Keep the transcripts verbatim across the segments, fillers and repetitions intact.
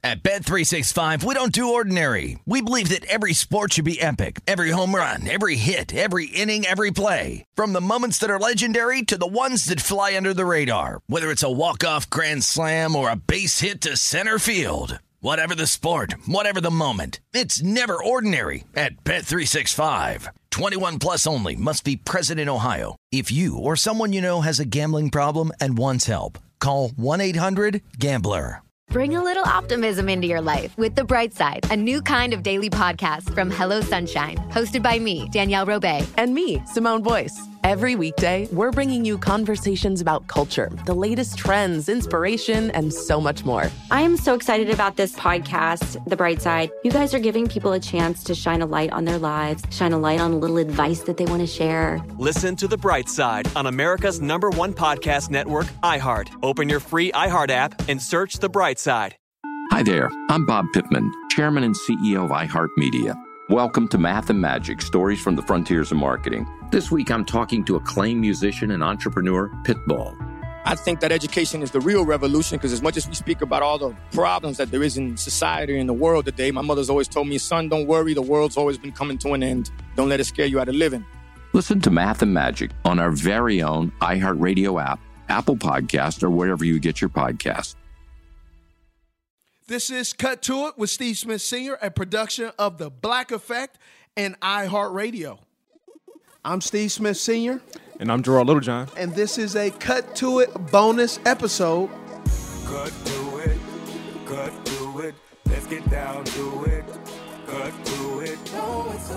At Bet three sixty-five, we don't do ordinary. We believe that every sport should be epic. Every home run, every hit, every inning, every play. From the moments that are legendary to the ones that fly under the radar. Whether it's a walk-off grand slam or a base hit to center field. Whatever the sport, whatever the moment. It's never ordinary at Bet three sixty-five. twenty-one plus only. Must be present in Ohio. If you or someone you know has a gambling problem and wants help, call one eight hundred gambler. Bring a little optimism into your life with The Bright Side, a new kind of daily podcast from Hello Sunshine, hosted by me, Danielle Robay. And me, Simone Boyce. Every weekday, we're bringing you conversations about culture, the latest trends, inspiration, and so much more. I am so excited about this podcast, The Bright Side. You guys are giving people a chance to shine a light on their lives, shine a light on a little advice that they want to share. Listen to The Bright Side on America's number one podcast network, iHeart. Open your free iHeart app and search The Bright Side. Hi there, I'm Bob Pittman, Chairman and C E O of iHeartMedia. Welcome to Math and Magic, Stories from the Frontiers of Marketing. This week, I'm talking to acclaimed musician and entrepreneur, Pitbull. I think that education is the real revolution because as much as we speak about all the problems that there is in society and the world today, my mother's always told me, son, don't worry, the world's always been coming to an end. Don't let it scare you out of living. Listen to Math and Magic on our very own iHeartRadio app, Apple Podcast, or wherever you get your podcasts. This is Cut to It with Steve Smith Senior, a production of The Black Effect and iHeartRadio. I'm Steve Smith Senior And I'm Gerard Littlejohn. And this is a Cut to It bonus episode. Cut to it, cut to it, let's get down to it, cut to it. Oh, it's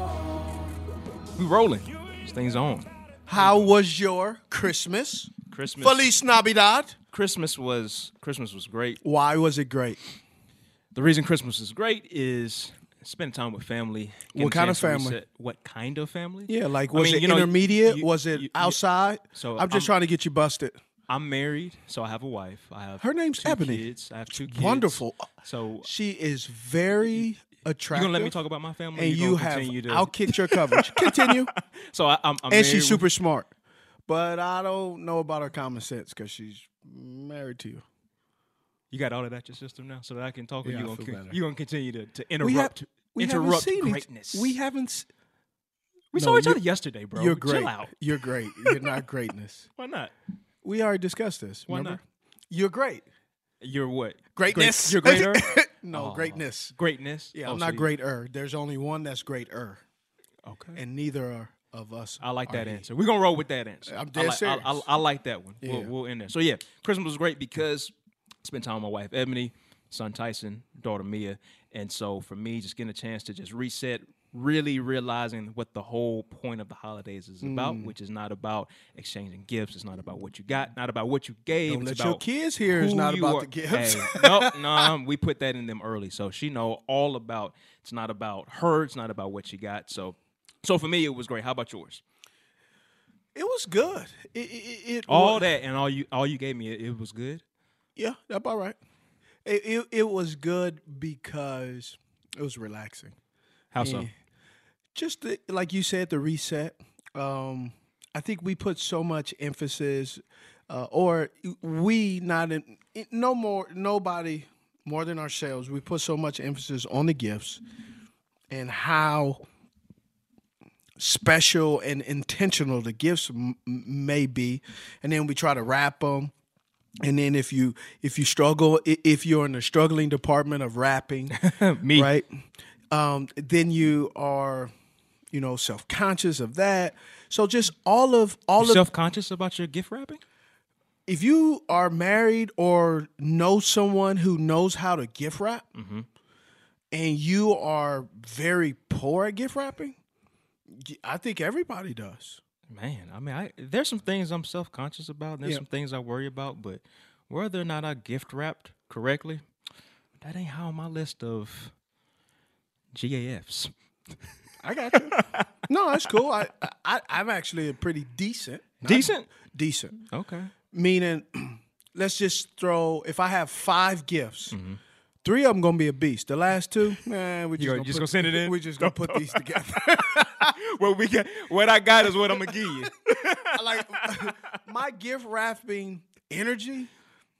on. We rolling. This thing's on. How was your Christmas? Christmas. Feliz Navidad. Christmas was Christmas was great. Why was it great? The reason Christmas is great is spend time with family. What kind of family? Reset. What kind of family? Yeah, like was I mean, it you know, intermediate? you, was it you, outside? So I'm just I'm, trying to get you busted. I'm married, so I have a wife. I have her name's two Ebony. Kids. I have two kids. Wonderful. So she is very attractive. You gonna let me talk about my family? And you, you have to... outkicked your coverage. Continue. So I, I'm, I'm and she's with... super smart, but I don't know about her common sense because she's married to you. You got all of that your system now, so that I can talk. Yeah, or you I gonna feel con- better. you gonna continue to, to interrupt? We, have, we interrupt haven't seen greatness. Each, we haven't. S- we no, saw each other yesterday, bro. You're Chill great. out. You're great. You're not greatness. Why not? We already discussed this. Why remember? not? You're great. You're what? Greatness. Great, you're greater. no, oh, greatness. Greatness. Yeah, oh, I'm so not you... greater. There's only one that's greater. Okay. And neither are. Of us, I like that he. answer. We're gonna roll with that answer. I'm dead I like, serious. I, I, I like that one. Yeah. We'll, we'll end there. So yeah, Christmas was great because I spent time with my wife Ebony, son Tyson, daughter Mia, and so for me, just getting a chance to just reset, really realizing what the whole point of the holidays is about, mm. which is not about exchanging gifts. It's not about what you got, not about what you gave. Don't it's let about your kids hear. It's not about are. the gifts. Hey, no, no, we put that in them early, so she know all about. It's not about her. It's not about what she got. So, so for me, it was great. How about yours? It was good. It, it, it all was, that and all you all you gave me, it, it was good. Yeah, that's about right. It, it it was good because it was relaxing. How so? And just the, like you said, the reset. Um, I think we put so much emphasis, uh, or we not in no more nobody more than ourselves. We put so much emphasis on the gifts and how special and intentional the gifts m- may be, and then we try to wrap them. And then if you if you struggle, if you're in the struggling department of wrapping, me, right, um, then you are, you know, self conscious of that. So just all of all you're of self conscious about your gift wrapping. If you are married or know someone who knows how to gift wrap, mm-hmm. and you are very poor at gift wrapping, I think everybody does. Man, I mean, I, there's some things I'm self-conscious about, and there's yeah. some things I worry about, but whether or not I gift wrapped correctly, that ain't how on my list of G A Fs. I got you. No, that's cool. I, I, I'm actually a pretty decent. Decent? Decent. Okay. Meaning, let's just throw, if I have five gifts, mm-hmm. three of them going to be a beast. The last two, man, we're just going to put, send it in? We're just going to put these together. Well, we got, what I got is what I'm going to give you. Like, my gift wrapping energy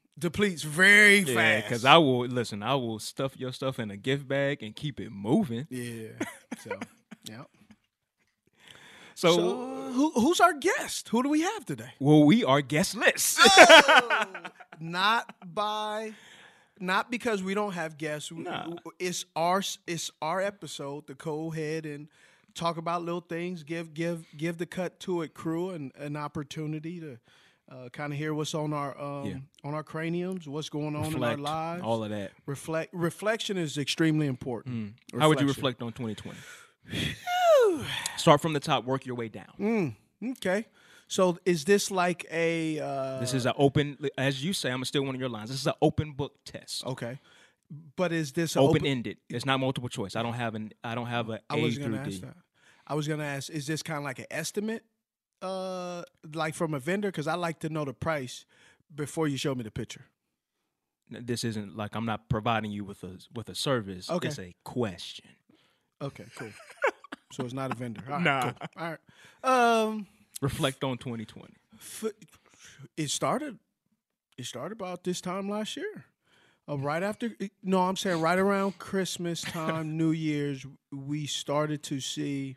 depletes very Yeah, fast. because I will listen. I will stuff your stuff in a gift bag and keep it moving. Yeah. So, yeah. So, So, who, who's our guest? Who do we have today? well, we are guestless. Oh, not by, not because we don't have guests. Nah. It's our it's our episode to go ahead and talk about little things. Give give give the Cut to It crew an, an opportunity to uh, kind of hear what's on our um, Yeah. on our craniums, what's going on Reflect, in our lives. all of that. Reflect reflection is extremely important. How would you Reflection. reflect on twenty twenty? Start from the top, work your way down. Mm, okay. So is this like a uh, This is an open, as you say, I'm going to steal one of your lines. This is an open book test. okay? But is this an Open open? ended. It's not multiple choice. I don't have an. I don't have a I A was through gonna D. ask that. I was gonna ask, is this kind of like an estimate, uh, like from a vendor? Because I like to know the price before you show me the picture. This isn't like I'm not providing you with a with a service. Okay. It's a question. Okay, cool. So it's not a vendor. All right, Nah. cool. All right. Um, Reflect on twenty twenty. f- it started. It started about this time last year. Uh, right after, no, I'm saying right around Christmas time, New Year's, we started to see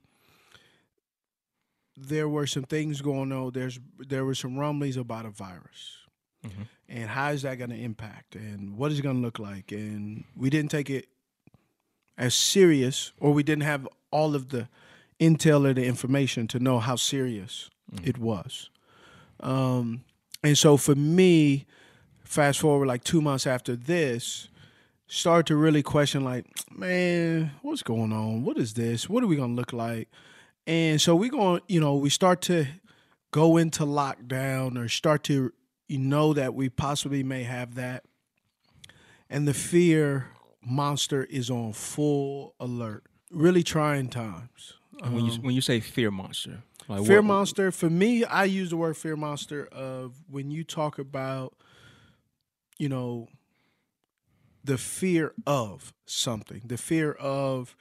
there were some things going on. There's there were some rumblings about a virus, Mhm. and how is that going to impact, and what is it going to look like? And we didn't take it as serious, or we didn't have all of the intel or the information to know how serious it was. Um, and so for me, fast forward like two months after this, start to really question like, man, what's going on? What is this? What are we gonna look like? And so we going, you know, we start to go into lockdown or start to, you know, that we possibly may have that. And the fear monster is on full alert. Really trying times. And when you when you say fear monster, like Fear what- monster, for me, I use the word fear monster of when you talk about, you know, the fear of something, the fear of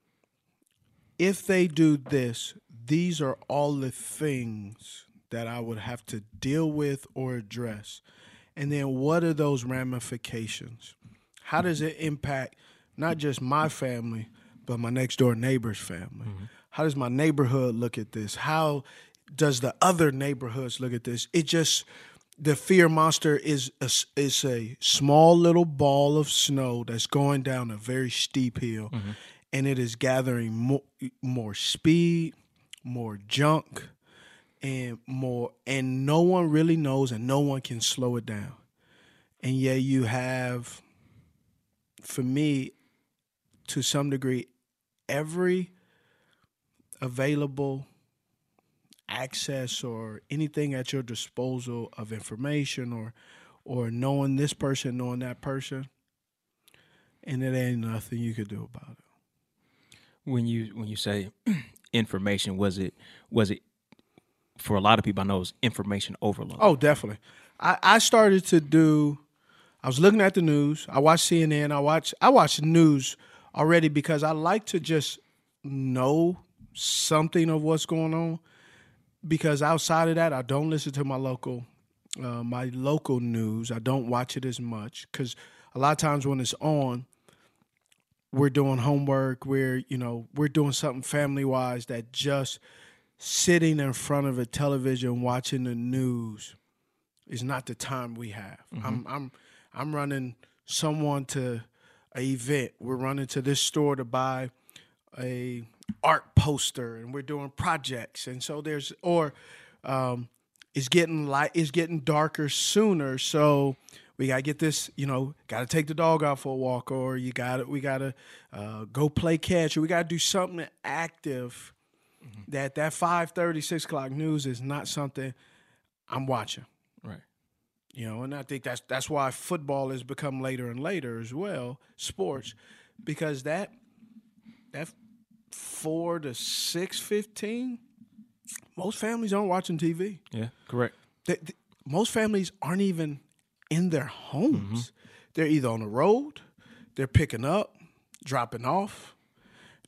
if they do this, these are all the things that I would have to deal with or address. And then what are those ramifications? How does it impact not just my family, but my next door neighbor's family? Mm-hmm. How does my neighborhood look at this? How does the other neighborhoods look at this? It just, the fear monster is a, is a small little ball of snow that's going down a very steep hill, mm-hmm. and it is gathering more, more speed, more junk, and more, and no one really knows, and no one can slow it down. And yet you have, for me, to some degree, every available access or anything at your disposal of information or or knowing this person, knowing that person, and it ain't nothing you could do about it. When you when you say information, was it was it for a lot of people? I know it was information overload. Oh, definitely. I, I started to do. I was looking at the news. I watched C N N. I watch. I watch the news already because I like to just know something of what's going on. Because outside of that, I don't listen to my local, uh, my local news. I don't watch it as much because a lot of times when it's on, we're doing homework. We're you know we're doing something family wise that just sitting in front of a television watching the news is not the time we have. Mm-hmm. I'm I'm I'm running someone to an event. We're running to this store to buy a art poster, and we're doing projects. And so there's or um, it's getting light. It's getting darker sooner. So we gotta get this. You know, gotta take the dog out for a walk, or you gotta we gotta uh, go play catch, or we gotta do something active. Mm-hmm. That that five thirty, six o'clock news is not something I'm watching. Right. You know, and I think that's that's why football has become later and later as well, sports, because that that four to six fifteen, most families aren't watching T V. Yeah, correct. They, they, most families aren't even in their homes. Mm-hmm. They're either on the road, they're picking up, dropping off.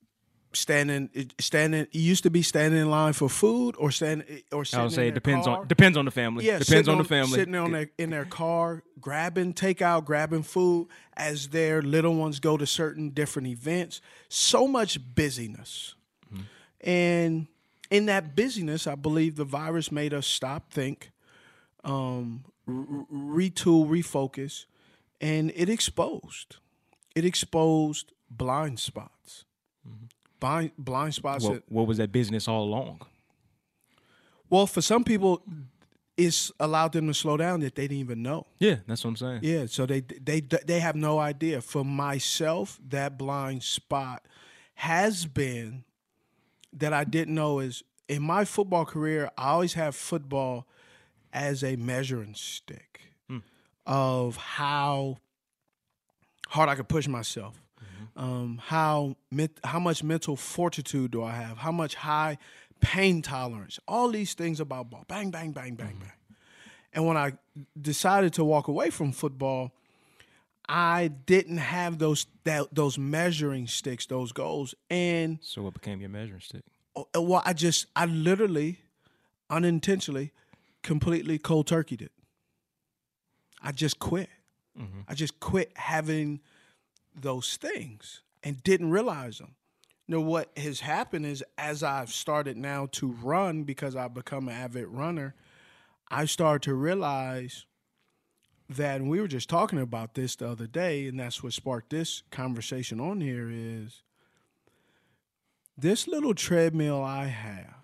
standing, standing. You used to be standing in line for food, or stand, or sitting I would say in it their depends car. on depends on the family. Yeah, depends on, on the family. Sitting on their, in their car, grabbing takeout, grabbing food as their little ones go to certain different events. So much busyness, mm-hmm. and in that busyness, I believe the virus made us stop, think, um, r- retool, refocus, and it exposed. It exposed blind spots. Mm-hmm. Blind, blind spots. What, that, what was that business all along? Well, for some people, it's allowed them to slow down that they didn't even know. Yeah, that's what I'm saying. Yeah, so they they they have no idea. For myself, that blind spot has been that I didn't know is in my football career, I always have football as a measuring stick hmm. of how hard I could push myself. Mm-hmm. Um, how how much mental fortitude do I have? How much high pain tolerance? All these things about ball. Bang, bang, bang, bang, mm-hmm. bang. And when I decided to walk away from football, I didn't have those that, those measuring sticks, those goals. And so what became your measuring stick? Well, I just, I literally, unintentionally, completely cold turkeyed it. I just quit. Mm-hmm. I just quit having those things and didn't realize them. You know, what has happened is as I've started now to run, because I've become an avid runner, I started to realize that, and we were just talking about this the other day, and that's what sparked this conversation on here, is this little treadmill I have,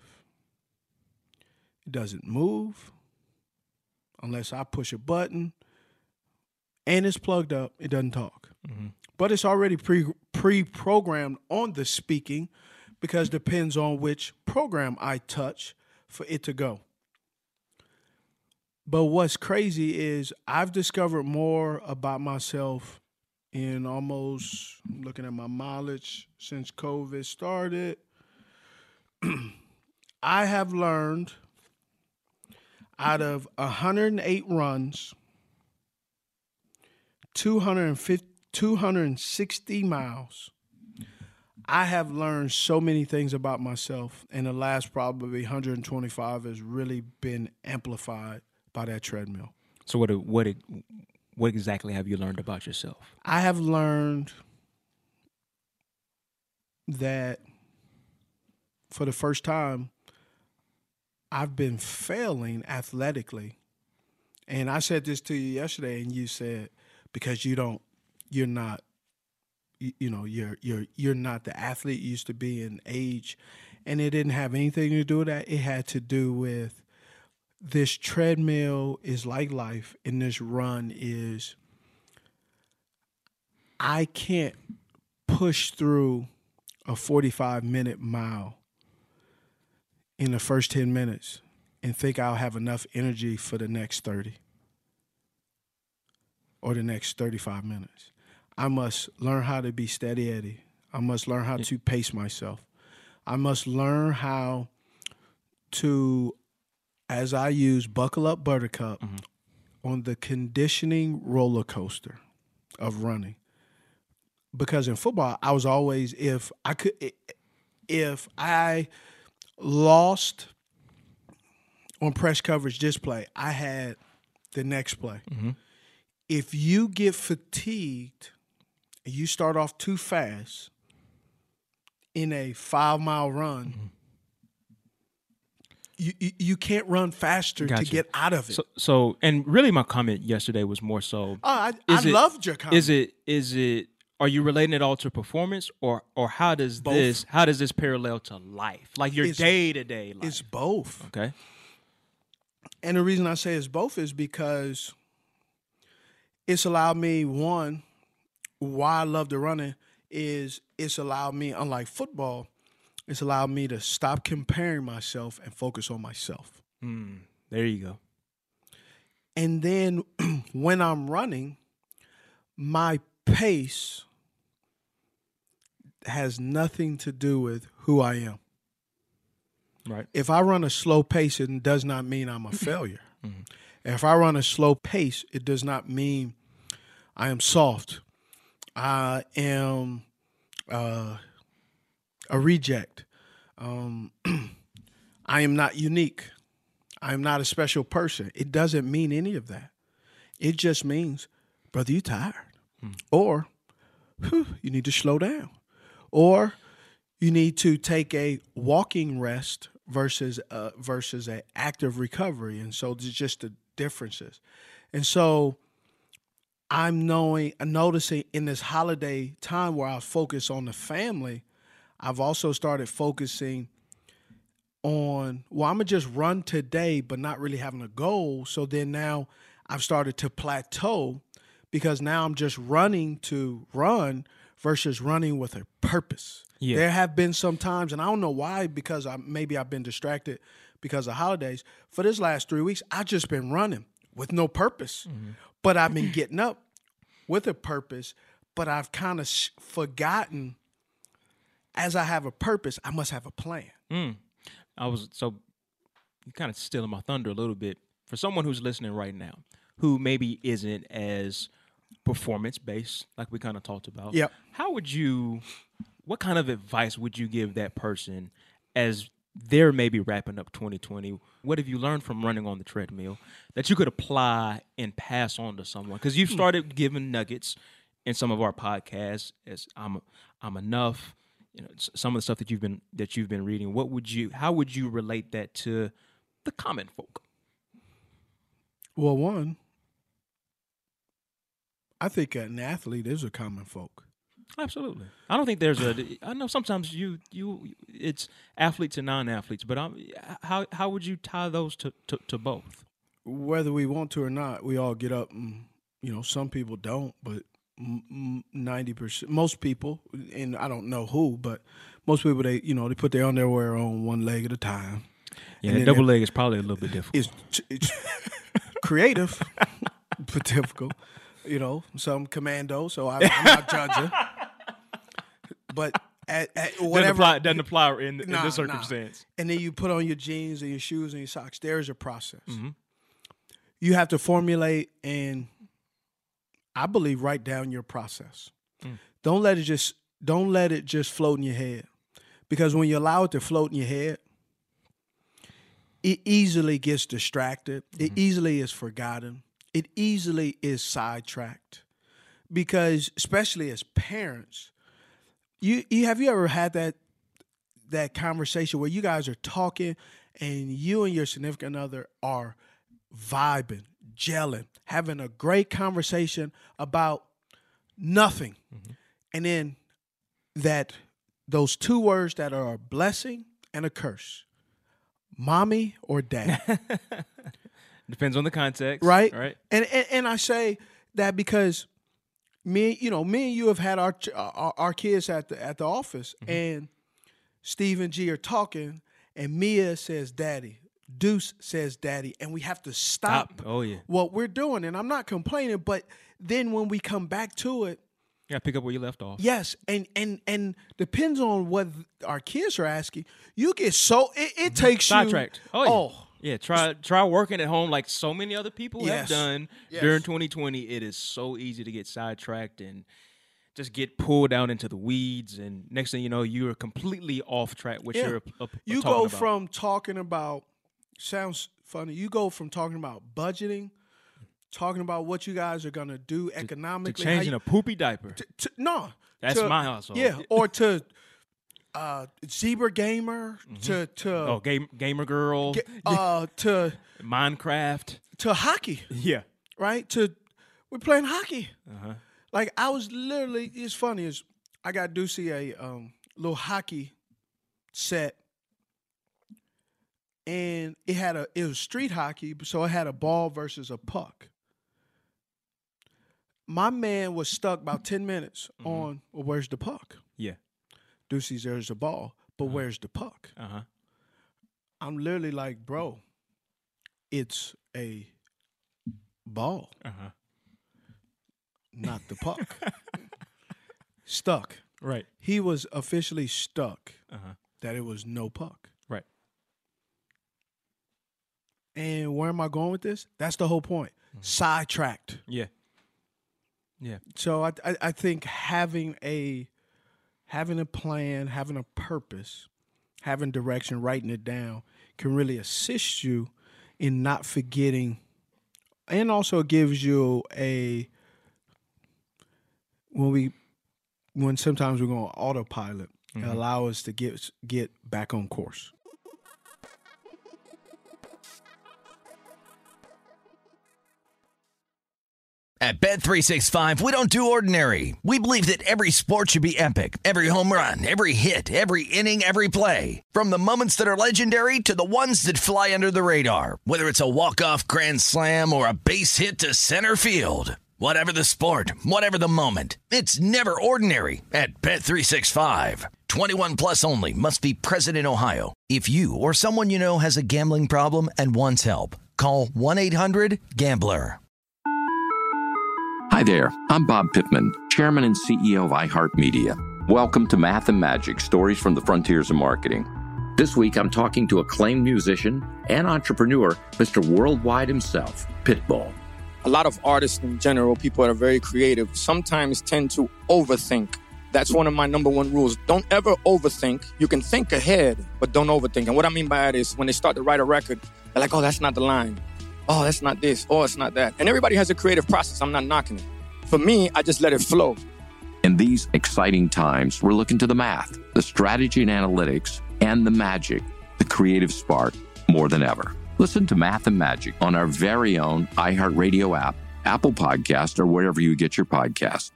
it doesn't move unless I push a button, and it's plugged up, it doesn't talk. Mm-hmm. But it's already pre, pre-programmed on the speaking, because it depends on which program I touch for it to go. But what's crazy is I've discovered more about myself in almost, I'm looking at my mileage since COVID started. I have learned out of one hundred eight runs, two hundred fifty, two hundred sixty miles, I have learned so many things about myself, and the last probably one hundred twenty-five has really been amplified by that treadmill. So what what what exactly have you learned about yourself? I have learned that for the first time, I've been failing athletically. And I said this to you yesterday, and you said, because you don't, you're not, you, you know, you're you're you're not the athlete you used to be in age. And it didn't have anything to do with that. It had to do with this treadmill is like life, and this run is, I can't push through a forty-five minute mile in the first ten minutes and think I'll have enough energy for the next thirty or the next thirty-five minutes. I must learn how to be steady Eddie. I must learn how to pace myself. I must learn how to, as I use Buckle Up Buttercup, mm-hmm. on the conditioning roller coaster of running. Because in football, I was always, if I could, if I lost on press coverage this play, I had the next play. Mm-hmm. If you get fatigued and you start off too fast in a five mile run, mm-hmm. You, you you can't run faster gotcha. to get out of it. So, so, and really, my comment yesterday was more so. Oh, I, I it, loved your comment. Is it is it? Are you relating it all to performance, or or how does both. this how does this parallel to life, like your day to day life? It's both. Okay. And the reason I say it's both is because it's allowed me, one, why I love the running is it's allowed me, unlike football, it's allowed me to stop comparing myself and focus on myself. Mm, there you go. And then when I'm running, my pace has nothing to do with who I am. Right. If I run a slow pace, it does not mean I'm a failure. Mm-hmm. If I run a slow pace, it does not mean I am soft. I am... Uh, a reject. Um, I am not unique. I am not a special person. It doesn't mean any of that. It just means, brother, you tired. Hmm. Or whew, you need to slow down. Or you need to take a walking rest versus uh, versus an active recovery. And so there's just the differences. And so I'm knowing, noticing in this holiday time where I was focused on the family, I've also started focusing on, well, I'm going to just run today, but not really having a goal. So then now I've started to plateau because now I'm just running to run versus running with a purpose. Yeah. There have been some times, and I don't know why, because I maybe I've been distracted because of holidays. For this last three weeks, I've just been running with no purpose. Mm-hmm. But I've been getting up with a purpose, but I've kind of sh- forgotten, as I have a purpose, I must have a plan. Mm. I was, so you kind of stealing my thunder a little bit. For someone who's listening right now, who maybe isn't as performance-based, like we kind of talked about, yep. how would you, what kind of advice would you give that person as they're maybe wrapping up twenty twenty? What have you learned from running on the treadmill that you could apply and pass on to someone? Because you've started giving nuggets in some of our podcasts as I'm I'm enough, you know, some of the stuff that you've been that you've been reading. What would you how would you relate that to the common folk? Well, one, I think an athlete is a common folk. Absolutely. I don't think there's a. I know sometimes you you it's athletes and non-athletes, but I'm, how how would you tie those to, to, to both? Whether we want to or not, we all get up. And, you know, some people don't, but ninety percent, most people, and I don't know who, but most people they you know they put their underwear on one leg at a time. Yeah, and double leg is probably a little bit difficult. It's, it's creative, but difficult. You know, some commando, so I, I'm not judging. But at, at whatever doesn't apply, doesn't apply in, in nah, this circumstance. Nah. And then you put on your jeans and your shoes and your socks. There's a process. Mm-hmm. You have to formulate and, I believe, write down your process. Mm. Don't let it just don't let it just float in your head, because when you allow it to float in your head, it easily gets distracted. Mm-hmm. It easily is forgotten. It easily is sidetracked, because especially as parents, you, you have you ever had that that conversation where you guys are talking and you and your significant other are vibing, gelling, having a great conversation about nothing, mm-hmm. and then that those two words that are a blessing and a curse, mommy or daddy. Depends on the context, right? Right. And, and and I say that because me, you know, me and you have had our our, our kids at the at the office, mm-hmm. and Steve and G are talking, and Mia says, "Daddy," Deuce says, "Daddy," and we have to stop, stop. Oh, yeah. what we're doing. And I'm not complaining, but then when we come back to it, yeah, pick up where you left off. Yes, and and and depends on what our kids are asking. You get so it, it mm-hmm. takes sidetracked. you. Oh, yeah. oh. Yeah, try try working at home like so many other people yes. have done yes. during twenty twenty. It is so easy to get sidetracked and just get pulled down into the weeds, and next thing you know, you're completely off track. What yeah. you're uh, uh, you talking go about. from talking about sounds funny. You go from talking about budgeting, talking about what you guys are gonna do to, economically, to changing you, a poopy diaper. To, to, no, that's to, my household. Yeah, or to. Uh, Zebra Gamer mm-hmm. to to oh game gamer girl ga- uh to Minecraft to hockey, yeah, right, to we're playing hockey. Uh-huh. Like I was literally, it's funny is I got Ducey a um, little hockey set, and it had a it was street hockey, so it had a ball versus a puck. My man was stuck about ten minutes mm-hmm. on, well, where's the puck? Yeah. Ducey's, there's the ball, but uh-huh. where's the puck? Uh-huh. I'm literally like, bro, it's a ball, uh-huh. not the puck. Stuck. Right. He was officially stuck uh-huh. that it was no puck. Right. And where am I going with this? That's the whole point. Mm-hmm. Sidetracked. Yeah. Yeah. So I, I I think having a having a plan, having a purpose, having direction, writing it down can really assist you in not forgetting, and also gives you a, when we, when sometimes we're going to autopilot, mm-hmm. allow us to get get back on course. At Bet three sixty-five, we don't do ordinary. We believe that every sport should be epic. Every home run, every hit, every inning, every play. From the moments that are legendary to the ones that fly under the radar. Whether it's a walk-off grand slam or a base hit to center field. Whatever the sport, whatever the moment. It's never ordinary at Bet three sixty-five. twenty-one plus only. Must be present in Ohio. If you or someone you know has a gambling problem and wants help, call one eight hundred gambler. Hi there, I'm Bob Pittman, Chairman and C E O of iHeartMedia. Welcome to Math and Magic, Stories from the Frontiers of Marketing. This week, I'm talking to acclaimed musician and entrepreneur, Mister Worldwide himself, Pitbull. A lot of artists in general, people that are very creative, sometimes tend to overthink. That's one of my number one rules. Don't ever overthink. You can think ahead, but don't overthink. And what I mean by that is when they start to write a record, they're like, oh, that's not the line. Oh, that's not this. Oh, it's not that. And everybody has a creative process. I'm not knocking it. For me, I just let it flow. In these exciting times, we're looking to the math, the strategy and analytics, and the magic, the creative spark, more than ever. Listen to Math and Magic on our very own iHeartRadio app, Apple Podcast, or wherever you get your podcasts.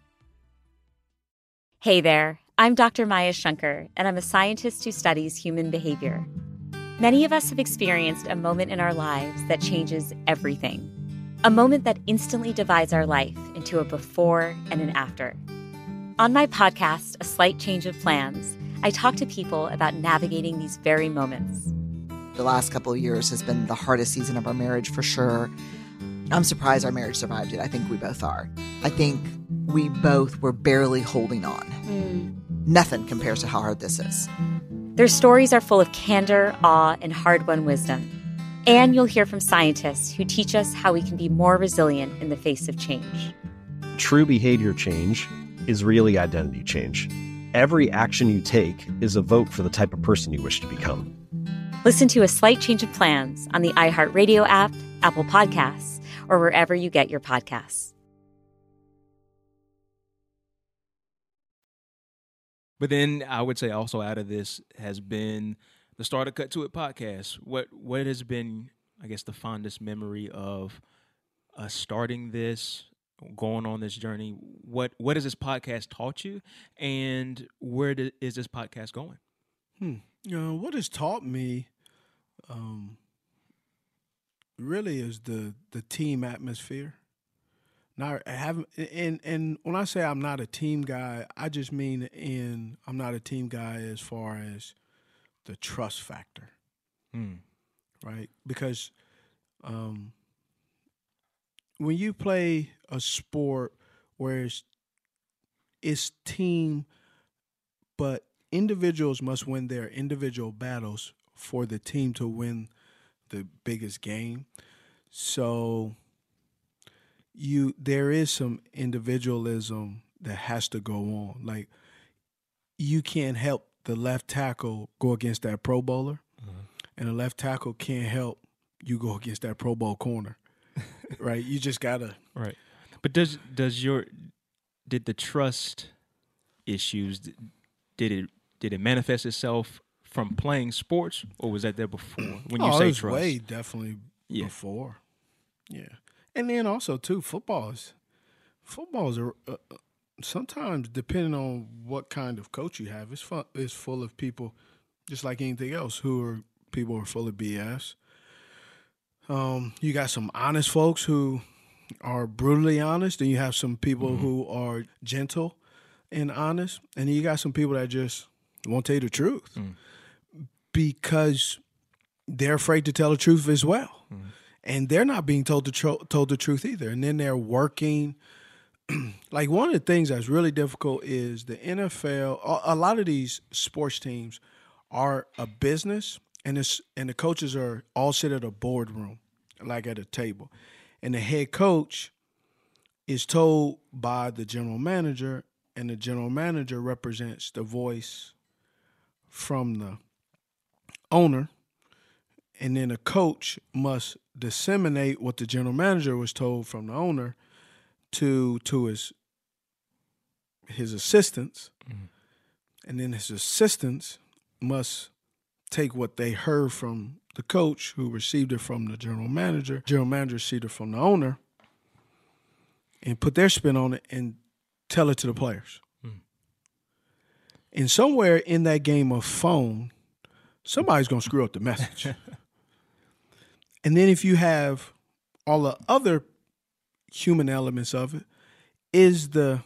Hey there, I'm Doctor Maya Shankar, and I'm a scientist who studies human behavior. Many of us have experienced a moment in our lives that changes everything. A moment that instantly divides our life into a before and an after. On my podcast, A Slight Change of Plans, I talk to people about navigating these very moments. The last couple of years has been the hardest season of our marriage for sure. I'm surprised our marriage survived it. I think we both are. I think we both were barely holding on. Mm. Nothing compares to how hard this is. Their stories are full of candor, awe, and hard-won wisdom. And you'll hear from scientists who teach us how we can be more resilient in the face of change. True behavior change is really identity change. Every action you take is a vote for the type of person you wish to become. Listen to A Slight Change of Plans on the iHeartRadio app, Apple Podcasts, or wherever you get your podcasts. But then I would say also out of this has been the Start of Cut to It podcast. What what has been, I guess, the fondest memory of us starting this, going on this journey? What what has this podcast taught you, and where do, is this podcast going? Hmm. You know, what has taught me um, really is the the team atmosphere. Now, I haven't, and and when I say I'm not a team guy, I just mean in I'm not a team guy as far as the trust factor, mm. right? Because um, when you play a sport where it's, it's team, but individuals must win their individual battles for the team to win the biggest game. So you there is some individualism that has to go on. Like, you can't help the left tackle go against that Pro Bowler, mm-hmm. and the left tackle can't help you go against that Pro Bowl corner, right? You just gotta right. But does does your did the trust issues did it did it manifest itself from playing sports, or was that there before? When you oh, say it was trust, way definitely yeah. before, yeah. And then also too, footballs, footballs are uh, sometimes depending on what kind of coach you have, it's fun, it's full of people, just like anything else, who are people who are full of B S. Um, you got some honest folks who are brutally honest, and you have some people mm-hmm. who are gentle and honest, and you got some people that just won't tell you the truth mm. because they're afraid to tell the truth as well. Mm. And they're not being told the, tro- told the truth either. And then they're working. Like, one of the things that's really difficult is the N F L, a, a lot of these sports teams are a business, and it's, and the coaches are all sit at a boardroom, like at a table. And the head coach is told by the general manager and the general manager represents the voice from the owner, and then a coach must disseminate what the general manager was told from the owner to to his his assistants, mm-hmm. and then his assistants must take what they heard from the coach, who received it from the general manager. General manager received it from the owner, and put their spin on it and tell it to the players. Mm-hmm. And somewhere in that game of phone, somebody's gonna screw up the message. And then if you have all the other human elements of it, is the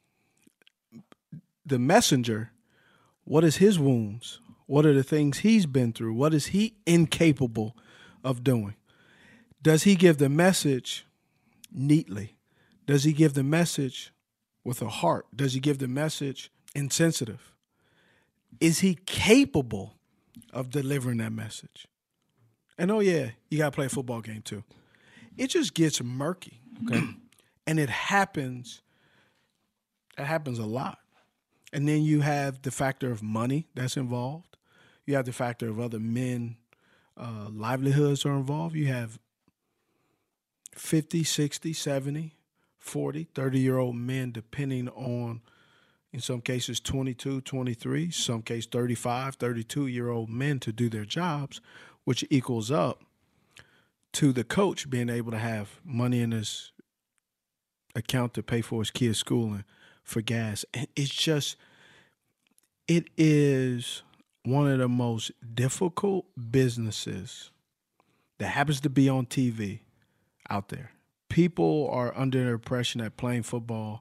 the messenger, what is his wounds? What are the things he's been through? What is he incapable of doing? Does he give the message neatly? Does he give the message with a heart? Does he give the message insensitive? Is he capable of delivering that message? And oh yeah, you got to play a football game too. It just gets murky. Okay. And it happens, it happens a lot. And then you have the factor of money that's involved. You have the factor of other men, uh, livelihoods are involved. You have fifty, sixty, seventy, forty, thirty-year-old men depending on, in some cases, twenty-two, twenty-three, some case thirty-five, thirty-two-year-old men to do their jobs, which equals up to the coach being able to have money in his account to pay for his kids' school and for gas. And it's just, it is one of the most difficult businesses that happens to be on T V out there. People are under the impression that playing football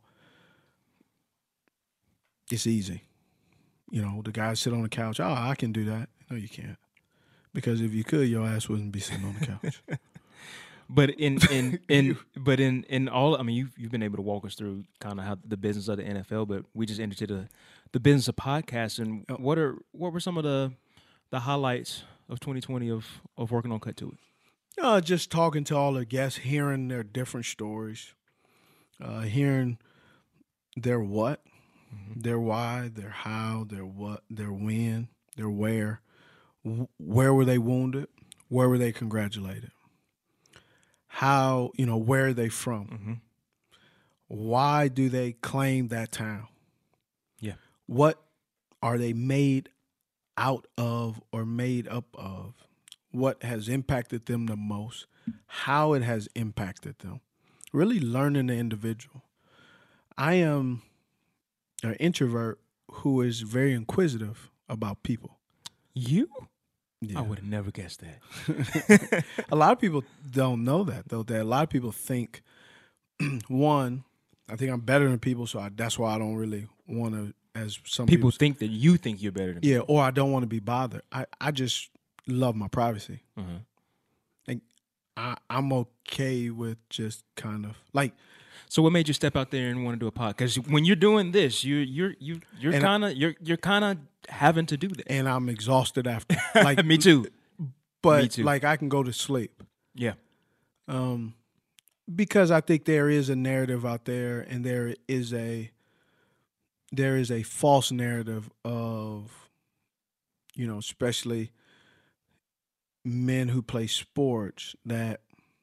is easy. You know, the guys sit on the couch, oh, I can do that. No, you can't. Because if you could, your ass wouldn't be sitting on the couch. But in in, in but in, in all, I mean, you've you've been able to walk us through kind of how the business of the N F L. But we just entered the the business of podcasting. What are what were some of the the highlights of twenty twenty of of working on Cut to It? Uh, just talking to all the guests, hearing their different stories, uh, hearing their what, mm-hmm. their why, their how, their what, their when, their where. Where were they wounded? Where were they congratulated? How, you know, where are they from? Mm-hmm. Why do they claim that town? Yeah. What are they made out of or made up of? What has impacted them the most? How it has impacted them? Really learning the individual. I am an introvert who is very inquisitive about people. You? Yeah. I would have never guessed that. A lot of people don't know that, though. That a lot of people think, one, I think I'm better than people, so I, that's why I don't really want to, as some people, people think that you think you're better than yeah, people. or I don't want to be bothered. I, I just love my privacy. Mm-hmm. And I, I'm okay with just kind of like. So what made you step out there and want to do a pod? Because when you're doing this, you you're you you're kind of you're you're kind of having to do this, and I'm exhausted after. Like me too, but me too. Like I can go to sleep. Yeah, um, because I think there is a narrative out there, and there is a there is a false narrative of, you know, especially men who play sports that,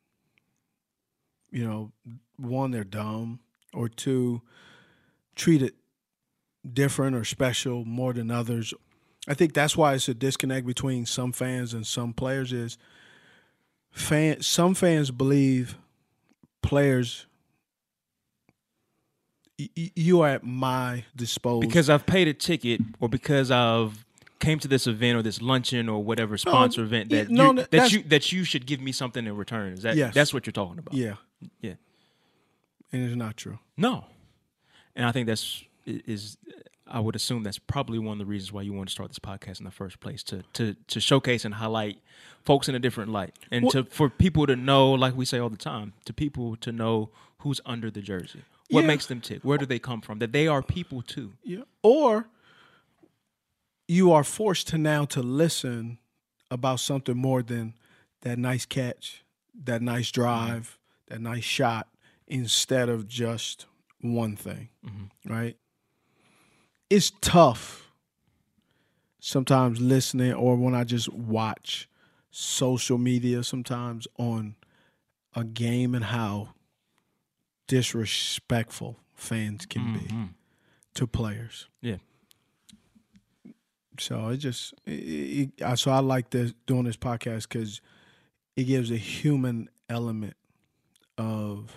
you know, one, they're dumb, or two, treated different or special more than others. I think that's why it's a disconnect between some fans and some players is fan, some fans believe players, y- you are at my disposal. Because I've paid a ticket or because I've came to this event or this luncheon or whatever sponsor no, event that, yeah, no, you, that you that you should give me something in return. Is that yes. That's what you're talking about? Yeah. Yeah. And it's not true. No. And I think that's is I would assume that's probably one of the reasons why you want to start this podcast in the first place, to to to showcase and highlight folks in a different light. And well, to for people to know, like we say all the time, to people to know who's under the jersey. What yeah. makes them tick? Where do they come from? That they are people too. Yeah. Or you are forced to now to listen about something more than that nice catch, that nice drive, mm-hmm. that nice shot, instead of just one thing, mm-hmm. right? it's tough sometimes listening or when I just watch social media sometimes on a game and how disrespectful fans can mm-hmm. be to players. Yeah. So it just, it, it, so I like this doing this podcast because it gives a human element of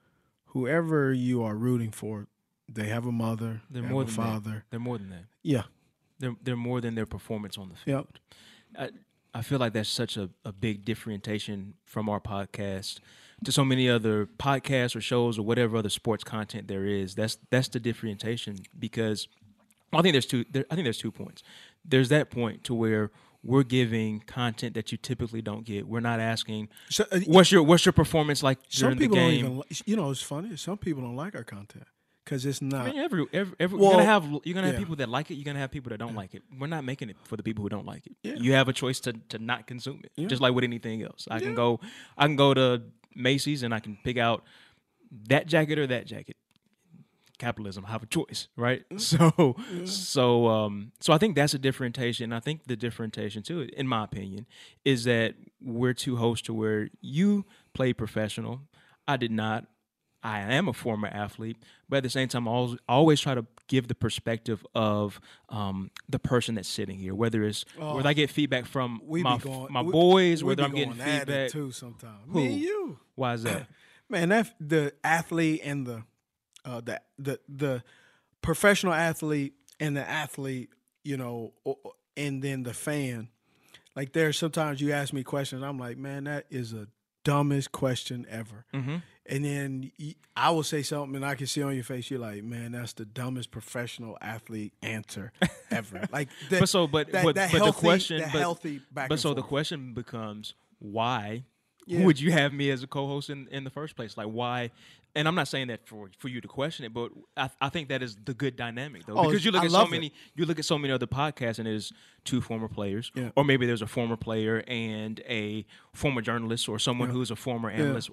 whoever you are rooting for. They have a mother, they're they more have a than father. That. They're more than that. Yeah. They're they're more than their performance on the field. Yep. I, I feel like that's such a, a big differentiation from our podcast to so many other podcasts or shows or whatever other sports content there is. That's that's the differentiation because well, I think there's two. There, I think there's two points. There's that point to where we're giving content that you typically don't get. We're not asking so, uh, what's your what's your performance like some during the people game. Don't even, you know, it's funny. Some people don't like our content because it's not. I mean, every, every, every well, you're gonna have you're gonna have yeah. people that like it. You're gonna have people that don't yeah. like it. We're not making it for the people who don't like it. Yeah. You have a choice to to not consume it, yeah. just like with anything else. I yeah. can go, I can go to Macy's and I can pick out that jacket or that jacket. Capitalism, I have a choice, right? So, yeah. so, um, so I think that's a differentiation. I think the differentiation too, in my opinion, is that we're two hosts to where you play professional. I did not. I am a former athlete, but at the same time, I always, I always try to give the perspective of um, the person that's sitting here. Whether it's oh, whether I get feedback from my going, my we, boys, we whether I'm getting feedback too. Sometimes, who? Me and you. Why is that? Man, that the athlete and the uh, the the the professional athlete and the athlete, you know, and then the fan. Like there's sometimes you ask me questions, I'm like, man, that is the dumbest question ever. Mm-hmm. And then I will say something, and I can see on your face, you're like, man, that's the dumbest professional athlete answer ever. Like, that, but so, but that, but, that but healthy, the question, that but, healthy back but and so forth. the question becomes, why yeah. would you have me as a co-host in, in the first place? Like, why? And I'm not saying that for, for you to question it, but I, I think that is the good dynamic, though, oh, because you look I at so love many, it. you look at so many other podcasts, and there's two former players, yeah. or maybe there's a former player and a former journalist, or someone yeah. who's a former yeah. analyst.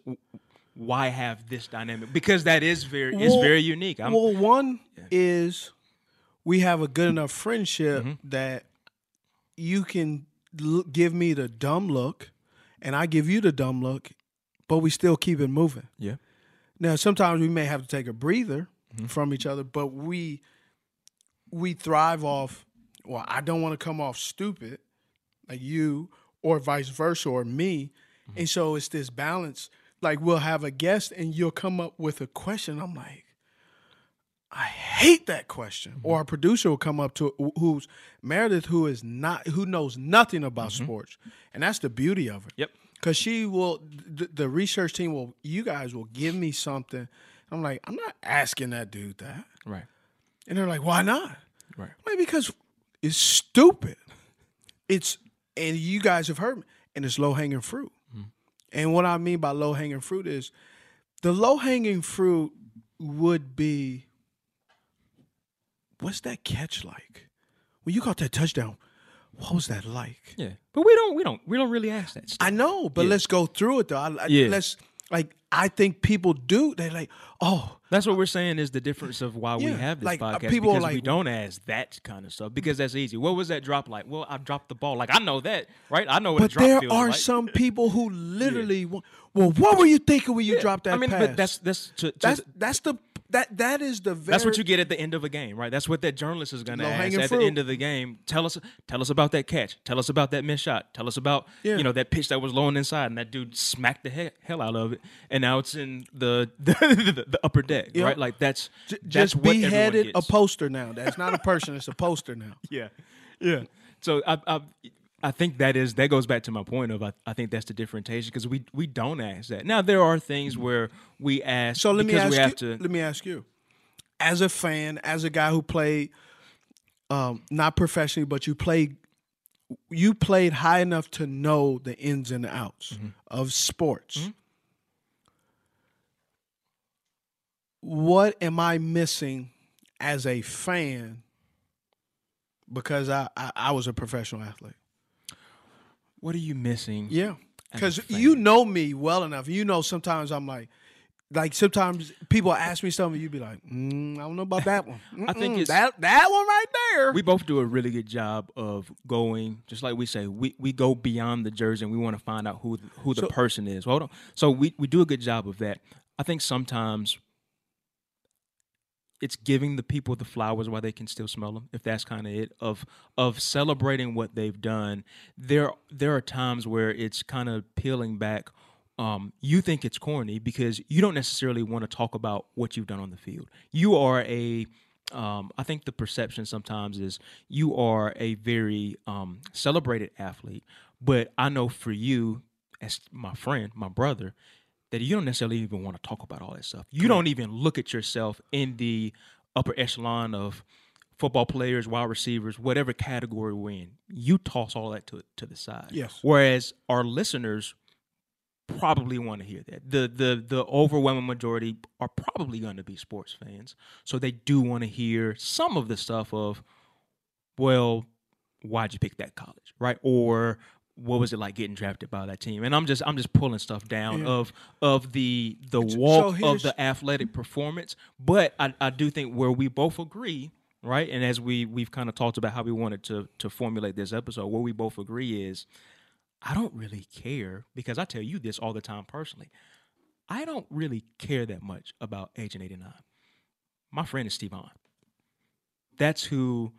Why have this dynamic? Because that is very well, is very unique. I'm, well, one yeah. is we have a good enough friendship mm-hmm. that you can l- give me the dumb look, and I give you the dumb look, but we still keep it moving. Yeah. Now, sometimes we may have to take a breather mm-hmm. from each other, but we we thrive off. Well, I don't want to come off stupid, like you, or vice versa, or me, mm-hmm. and so it's this balance. Like we'll have a guest and you'll come up with a question. I'm like, I hate that question. Mm-hmm. Or a producer will come up to who's Meredith, who is not, who knows nothing about mm-hmm. sports, and that's the beauty of it. Yep. Because she will, the, the research team will, you guys will give me something. I'm like, I'm not asking that dude that. Right. And they're like, why not? Right. Like, because it's stupid. It's, and you guys have heard me, and it's low hanging fruit. And what I mean by low-hanging fruit is the low-hanging fruit would be, what's that catch like? When you caught that touchdown, what was that like? Yeah, but we don't, we don't, we don't really ask that stuff. I know, but yeah. let's go through it though. I, I, yeah. Let's like, I think people do. They're like, oh, that's what we're saying is the difference of why yeah, we have this like, podcast. People because like, we don't ask that kind of stuff because that's easy. What was that drop like? Well, I dropped the ball. Like I know that, right? I know what but a drop there feels are like. some people who literally, yeah. well, what were you thinking when you yeah. dropped that I mean, pass? but that's that's to, to that's that's the. That that is the very. That's what you get at the end of a game, right? That's what that journalist is going to ask at fruit. the end of the game. Tell us, tell us about that catch. Tell us about that missed shot. Tell us about yeah. you know that pitch that was low and inside, and that dude smacked the he- hell out of it, and now it's in the the, the, the upper deck, yep. right? Like that's J- that's just what beheaded gets. a poster now. That's not a person; it's a poster now. Yeah, yeah. So I, I I think that is that goes back to my point of I, I think that's the differentiation because we we don't ask that. Now there are things where we ask. So let me ask we you. have to, let me ask you. As a fan, as a guy who played, um, not professionally, but you played, you played high enough to know the ins and outs mm-hmm. of sports. Mm-hmm. What am I missing as a fan? Because I, I, I was a professional athlete. What are you missing? Yeah, because you know me well enough. You know sometimes I'm like, like sometimes people ask me something, you'd be like, mm, I don't know about that one. Mm-mm, I think it's that that one right there. We both do a really good job of going, just like we say, we, we go beyond the jersey and we want to find out who who the So- person is. Hold on. So we, we do a good job of that. I think sometimes it's giving the people the flowers while they can still smell them, if that's kind of it, of of celebrating what they've done. There there are times where it's kind of peeling back. Um, you think it's corny because you don't necessarily want to talk about what you've done on the field. You are a, um, I think the perception sometimes is you are a very um, celebrated athlete, but I know for you, as my friend, my brother, that you don't necessarily even want to talk about all that stuff. You don't even look at yourself in the upper echelon of football players, wide receivers, whatever category we're in. You toss all that to to the side. Yes. Whereas our listeners probably want to hear that. The the the overwhelming majority are probably going to be sports fans. So they do want to hear some of the stuff of, well, why'd you pick that college, right? Or what was it like getting drafted by that team? And I'm just I'm just pulling stuff down Yeah. of of the the So walk here's- of the athletic performance. But I, I do think where we both agree, right? And as we we've kind of talked about how we wanted to to formulate this episode, where we both agree is I don't really care, because I tell you this all the time personally. I don't really care that much about Agent eighty-nine. My friend is Steve Hahn. That's who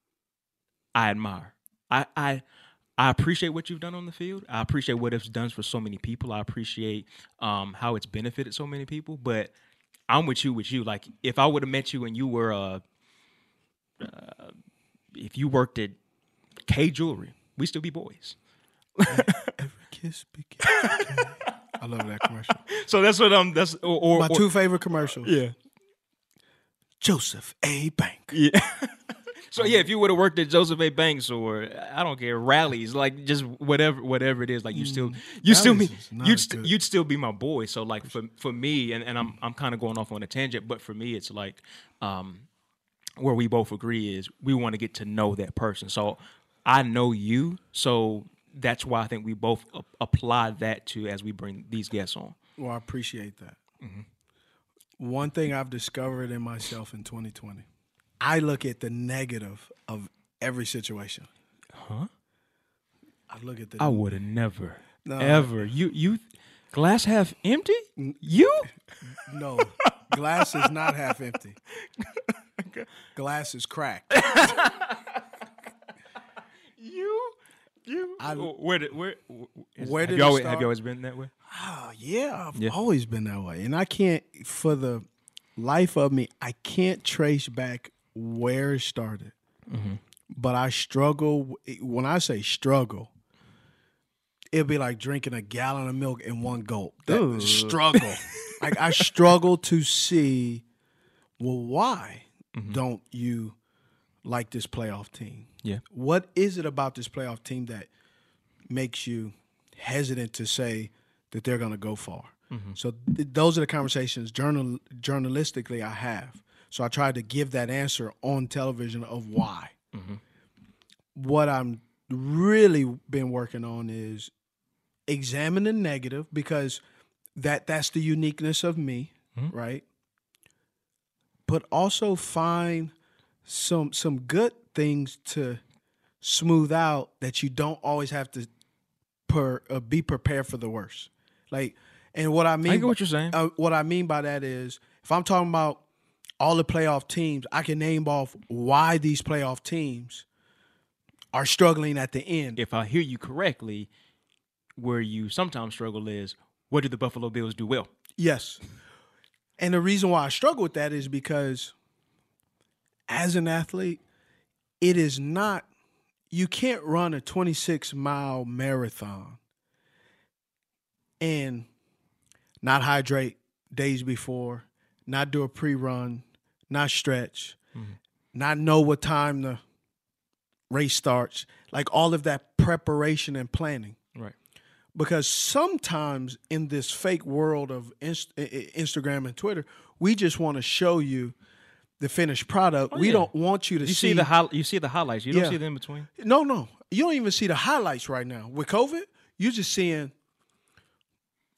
I admire. I, I I appreciate what you've done on the field. I appreciate what it's done for so many people. I appreciate um, how it's benefited so many people. But I'm with you, with you. Like, if I would have met you and you were, uh, uh, if you worked at K Jewelry, we'd still be boys. Every kiss begins. I love that commercial. So that's what I'm. That's or, or My or- two favorite commercials. Yeah. Joseph A. Bank. Yeah. So yeah, if you would have worked at Joseph A. Banks or I don't care rallies, like just whatever, whatever it is, like you still, you still be, Rallies is not you'd st- good. you'd still be my boy. So like for for me, and, and I'm I'm kind of going off on a tangent, but for me, it's like, um, where we both agree is we want to get to know that person. So I know you, so that's why I think we both a- apply that to as we bring these guests on. Well, I appreciate that. Mhm. One thing I've discovered in myself in twenty twenty, I look at the negative of every situation. Huh? I look at the. I would have never, No. ever. You you, glass half empty. You. No, glass is not half empty. Glass is cracked. You, you. I- where did where? Is, Where have did you it always, start? Have you always been that way? Oh, yeah, I've Yeah. always been that way. And I can't, for the life of me, I can't trace back where it started. Mm-hmm. But I struggle, when I say struggle, it'd be like drinking a gallon of milk in one gulp. That Ooh. struggle. Like I struggle to see, well, why don't you like this playoff team? Yeah. What is it about this playoff team that makes you hesitant to say that they're going to go far? Mm-hmm. So th- those are the conversations journal- journalistically I have. So I tried to give that answer on television of why. Mm-hmm. What I'm really been working on is examine the negative, because that that's the uniqueness of me, Mhm. right? But also find some some good things to smooth out that you don't always have to per, uh, be prepared for the worst. Like, and what I mean, I get what you're saying. Uh, what I mean by that is, if I'm talking about all the playoff teams, I can name off why these playoff teams are struggling at the end. If I hear you correctly, where you sometimes struggle is, what do the Buffalo Bills do well? Yes. And the reason why I struggle with that is because as an athlete, it is not, you can't run a twenty-six mile marathon and not hydrate days before, not do a pre-run, not stretch, Mhm. not know what time the race starts, like all of that preparation and planning. Right. Because sometimes in this fake world of Inst- I- I- Instagram and Twitter, we just want to show you the finished product. Oh, we yeah. don't want you to You see, see the high, you see the highlights. You don't Yeah. see the in between. No, no. You don't even see the highlights right now. With COVID, you're just seeing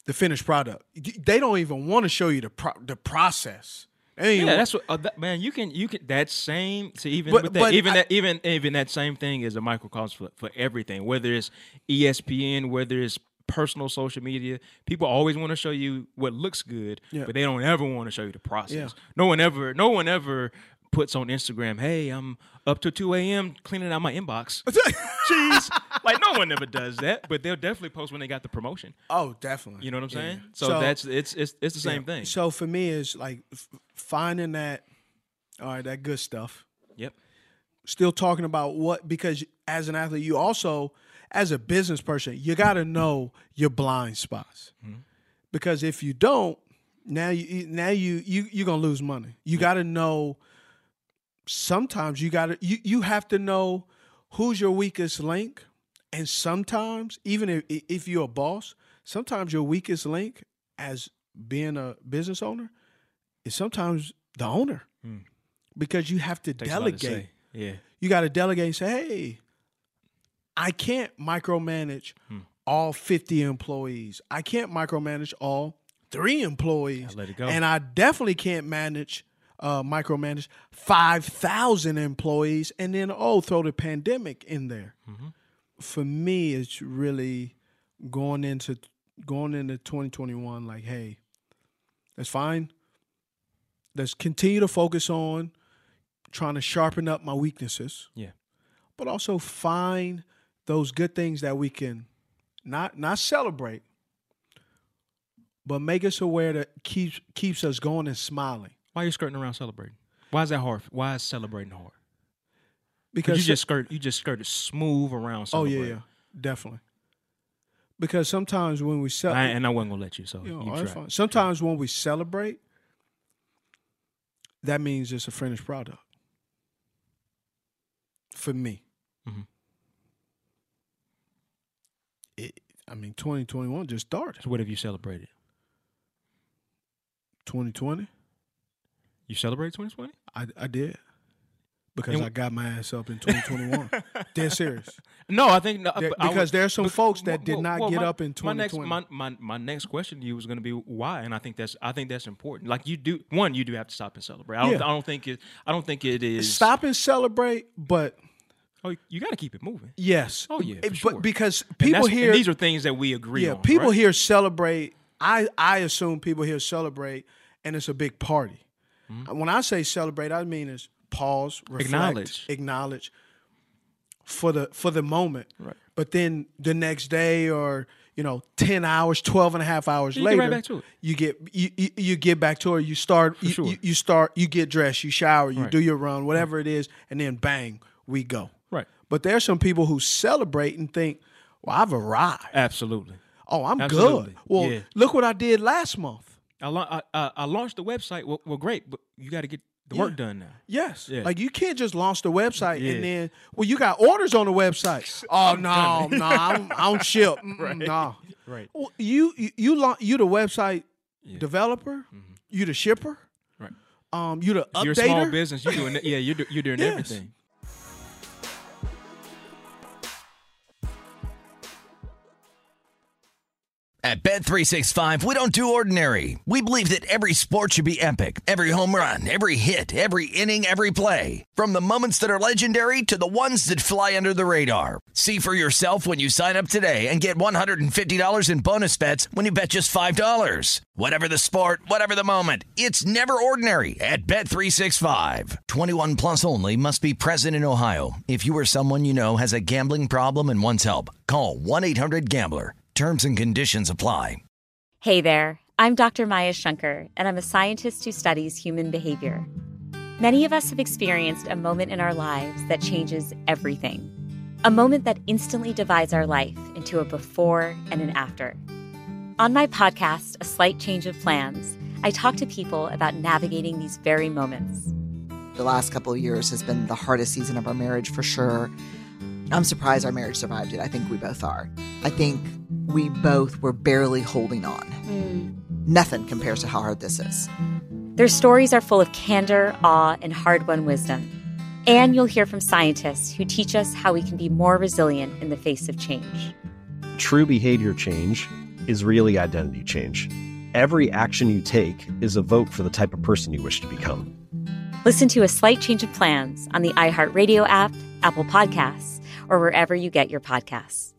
the finished product. They don't even want to show you the pro- the process. They Yeah, even- that's what uh, that, man. You can you can that same so even But- with that, but even I- that even even that same thing is a microcosm for, for everything. Whether it's E S P N, whether it's personal social media, people always want to show you what looks good, Yeah. but they don't ever want to show you the process. Yeah. No one ever no one ever puts on Instagram, "Hey, I'm up to two a.m. cleaning out my inbox." Jeez, like no one ever does that, but they'll definitely post when they got the promotion. Oh, definitely. You know what I'm saying? Yeah. So, that's it's it's it's the same yeah. thing. So for me, it's like f- finding that, all right, that good stuff. Yep. Still talking about what, because as an athlete, you also, as a business person, you got to know your blind spots. Mm-hmm. Because if you don't, now you now you you you're gonna lose money. You got to know. Sometimes you got to you you have to know who's your weakest link, and sometimes even if if you're a boss, sometimes your weakest link as being a business owner is sometimes the owner, Hmm. because you have to Takes a lot to delegate. say. Yeah. You got to delegate and say, hey, I can't micromanage Hmm. all fifty employees. I can't micromanage all three employees. Gotta let it go. And I definitely can't manage, uh, micromanage five thousand employees and then, oh, throw the pandemic in there. Mm-hmm. For me, it's really going into going into twenty twenty-one like, hey, that's fine. Let's continue to focus on trying to sharpen up my weaknesses. Yeah. But also find those good things that we can not not celebrate, but make us aware that keeps keeps us going and smiling. Why are you skirting around celebrating? Why is that hard? Why is celebrating hard? Because you just skirt, you just skirted smooth around. Oh Celebrating. yeah, yeah, definitely. Because sometimes when we I, celebrate, and I wasn't gonna let you. So you know, you that's try. fine. Sometimes when we celebrate, that means it's a finished product. For me, Mhm. it, I mean, twenty twenty-one just started. So what have you celebrated? twenty twenty, You celebrated twenty twenty? I I did. Because And- I got my ass up in twenty twenty-one. Dead serious. No, I think no, There- I because was- there are some but- folks that well, did not well, get my- up in my next, twenty my, my my next question to you was going to be why, and I think that's I think that's important. Like you do, one, you do have to stop and celebrate. I don't, Yeah. I don't think it. I don't think it is. Stop and celebrate, but Oh, you got to keep it moving. yes. Oh yeah, It- for sure. But because And people that's- and here, these are things that we agree yeah, on. people right? here celebrate. I I assume people here celebrate, and it's a big party. When I say celebrate, I mean is pause, reflect, Acknowledge. acknowledge for the for the moment. Right. But then the next day, or you know, ten hours, twelve and a half hours You get later, right back to it. you get you, you, you get back to it. You start you, sure. you, you start you get dressed, you shower, you Right. do your run, whatever it is, and then bang, we go. Right. But there's some people who celebrate and think, well, I've arrived. Absolutely. Oh, I'm Absolutely. good. Well, Yeah. look what I did last month. I, la- I, I, I launched the website. Well, well, great, but you got to get the Yeah. work done now. Yes. Yeah. Like you can't just launch the website Yeah. and then, well, you got orders on the website. Oh no, no, I don't, I don't ship. Mm-mm, Right. No. Right. Well, you you you, lau- you the website developer. You the shipper. Right. Um, you the If you're a updater. small business. You're doing. Yeah, you're do- you're doing Yes. everything. At Bet three sixty-five, we don't do ordinary. We believe that every sport should be epic. Every home run, every hit, every inning, every play. From the moments that are legendary to the ones that fly under the radar. See for yourself when you sign up today and get one hundred fifty dollars in bonus bets when you bet just five dollars. Whatever the sport, whatever the moment, it's never ordinary at Bet three sixty-five. twenty-one plus only. Must be present in Ohio. If you or someone you know has a gambling problem and wants help, call one eight hundred gambler. Terms and conditions apply. Hey there, I'm Doctor Maya Shankar, and I'm a scientist who studies human behavior. Many of us have experienced a moment in our lives that changes everything. A moment that instantly divides our life into a before and an after. On my podcast, A Slight Change of Plans, I talk to people about navigating these very moments. The last couple of years has been the hardest season of our marriage for sure. I'm surprised our marriage survived it. I think we both are. I think we both were barely holding on. Nothing compares to how hard this is. Their stories are full of candor, awe, and hard-won wisdom. And you'll hear from scientists who teach us how we can be more resilient in the face of change. True behavior change is really identity change. Every action you take is a vote for the type of person you wish to become. Listen to A Slight Change of Plans on the iHeartRadio app, Apple Podcasts, or wherever you get your podcasts.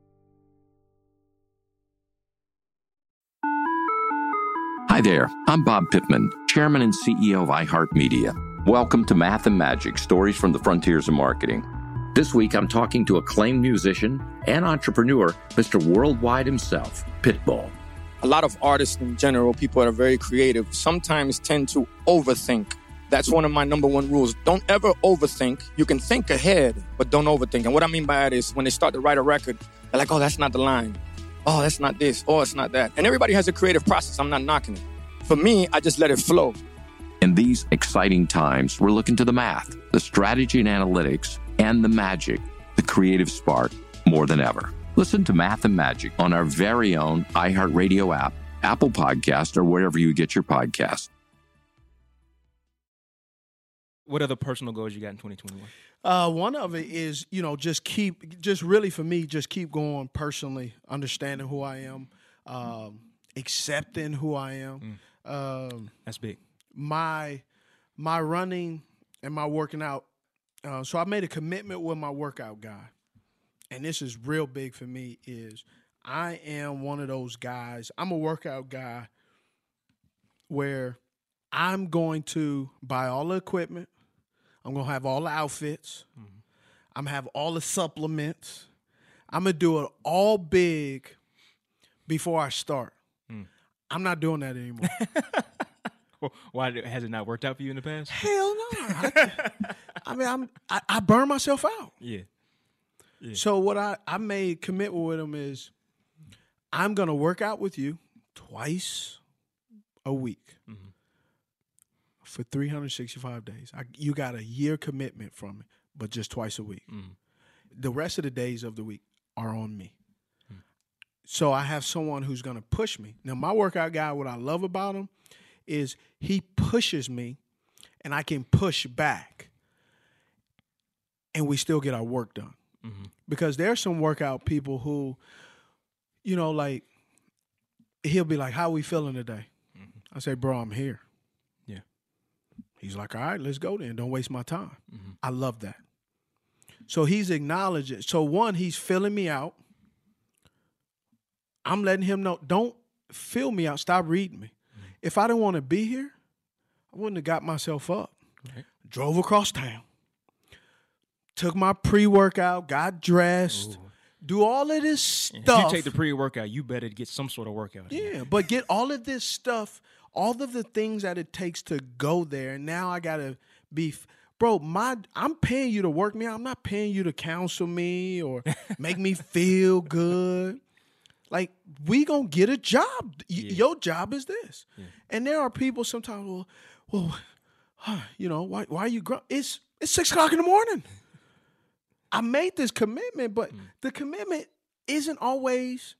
Hi there, I'm Bob Pittman, Chairman and C E O of iHeartMedia. Welcome to Math and Magic, Stories from the Frontiers of Marketing. This week, I'm talking to acclaimed musician and entrepreneur, Mister Worldwide himself, Pitbull. A lot of artists in general, people that are very creative, sometimes tend to overthink. That's one of my number one rules. Don't ever overthink. You can think ahead, but don't overthink. And what I mean by that is when they start to write a record, they're like, oh, that's not the line. Oh, that's not this. Oh, it's not that. And everybody has a creative process. I'm not knocking it. For me, I just let it flow. In these exciting times, we're looking to the math, the strategy and analytics, and the magic, the creative spark, more than ever. Listen to Math and Magic on our very own iHeartRadio app, Apple Podcast, or wherever you get your podcasts. What other personal goals you got in twenty twenty-one? Uh, one of it is, you know, just keep, just really for me, just keep going personally, understanding who I am, um, accepting who I am. Mm. Um, That's big. My my running and my working out. Uh, so I made a commitment with my workout guy, and this is real big for me. Is I am one of those guys. I'm a workout guy where I'm going to buy all the equipment. I'm going to have all the outfits. Mm-hmm. I'm going to have all the supplements. I'm going to do it all big before I start. Mm. I'm not doing that anymore. Well, why has it not worked out for you in the past? Hell no. I, I mean, I'm, I, I burn myself out. Yeah. yeah. So what I, I made commitment with him is I'm going to work out with you twice a week. Mm-hmm. For three hundred sixty-five days. I, you got a year commitment from me, but just twice a week. Mm. The rest of the days of the week are on me. Mm. So I have someone who's going to push me. Now, my workout guy, what I love about him is he pushes me, and I can push back, and we still get our work done. Mm-hmm. Because there are some workout people who, you know, like, he'll be like, how we feeling today? Mm-hmm. I say, bro, I'm here. He's like, all right, let's go then. Don't waste my time. Mm-hmm. I love that. So he's acknowledging. So one, he's filling me out. I'm letting him know, don't fill me out. Stop reading me. Mm-hmm. If I didn't want to be here, I wouldn't have got myself up. Right. Drove across town. Took my pre-workout, got dressed, Ooh. do all of this stuff. If you take the pre-workout, you better get some sort of workout. Yeah, but get all of this stuff, all of the things that it takes to go there. And now I got to be, bro, my I'm paying you to work me out. I'm not paying you to counsel me or make me feel good. Like, we going to get a job. Yeah. Your job is this. Yeah. And there are people sometimes, well, well, huh, you know, why why are you grumpy? It's, it's six o'clock in the morning. I made this commitment, but mm. the commitment isn't always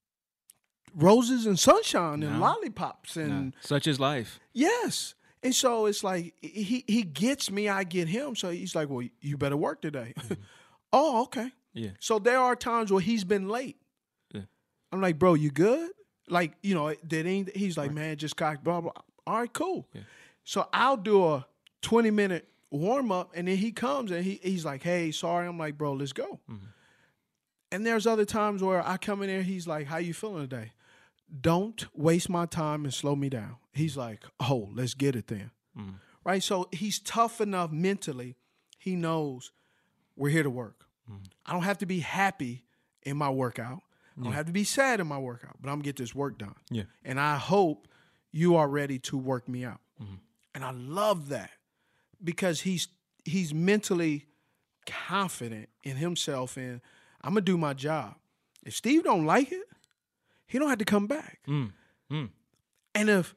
roses and sunshine and no. lollipops and no. such is life. Yes. And so it's like he he gets me, I get him. So he's like, well, you better work today. Mm-hmm. Oh, okay. Yeah. So there are times where he's been late. Yeah. I'm like, bro, you good? Like, you know, did ain't he's like, right. man, just cock, blah, blah. All right, cool. Yeah. So I'll do a twenty minute warm up, and then he comes and he he's like, hey, sorry. I'm like, bro, let's go. Mm-hmm. And there's other times where I come in there, he's like, how you feeling today? Don't waste my time and slow me down. He's like, oh, let's get it then. Mm-hmm. Right? So he's tough enough mentally. He knows we're here to work. Mm-hmm. I don't have to be happy in my workout. I don't yeah. have to be sad in my workout, but I'm going to get this work done. Yeah. And I hope you are ready to work me out. Mm-hmm. And I love that because he's he's mentally confident in himself and I'm going to do my job. If Steve don't like it, he don't have to come back. Mm. Mm. And if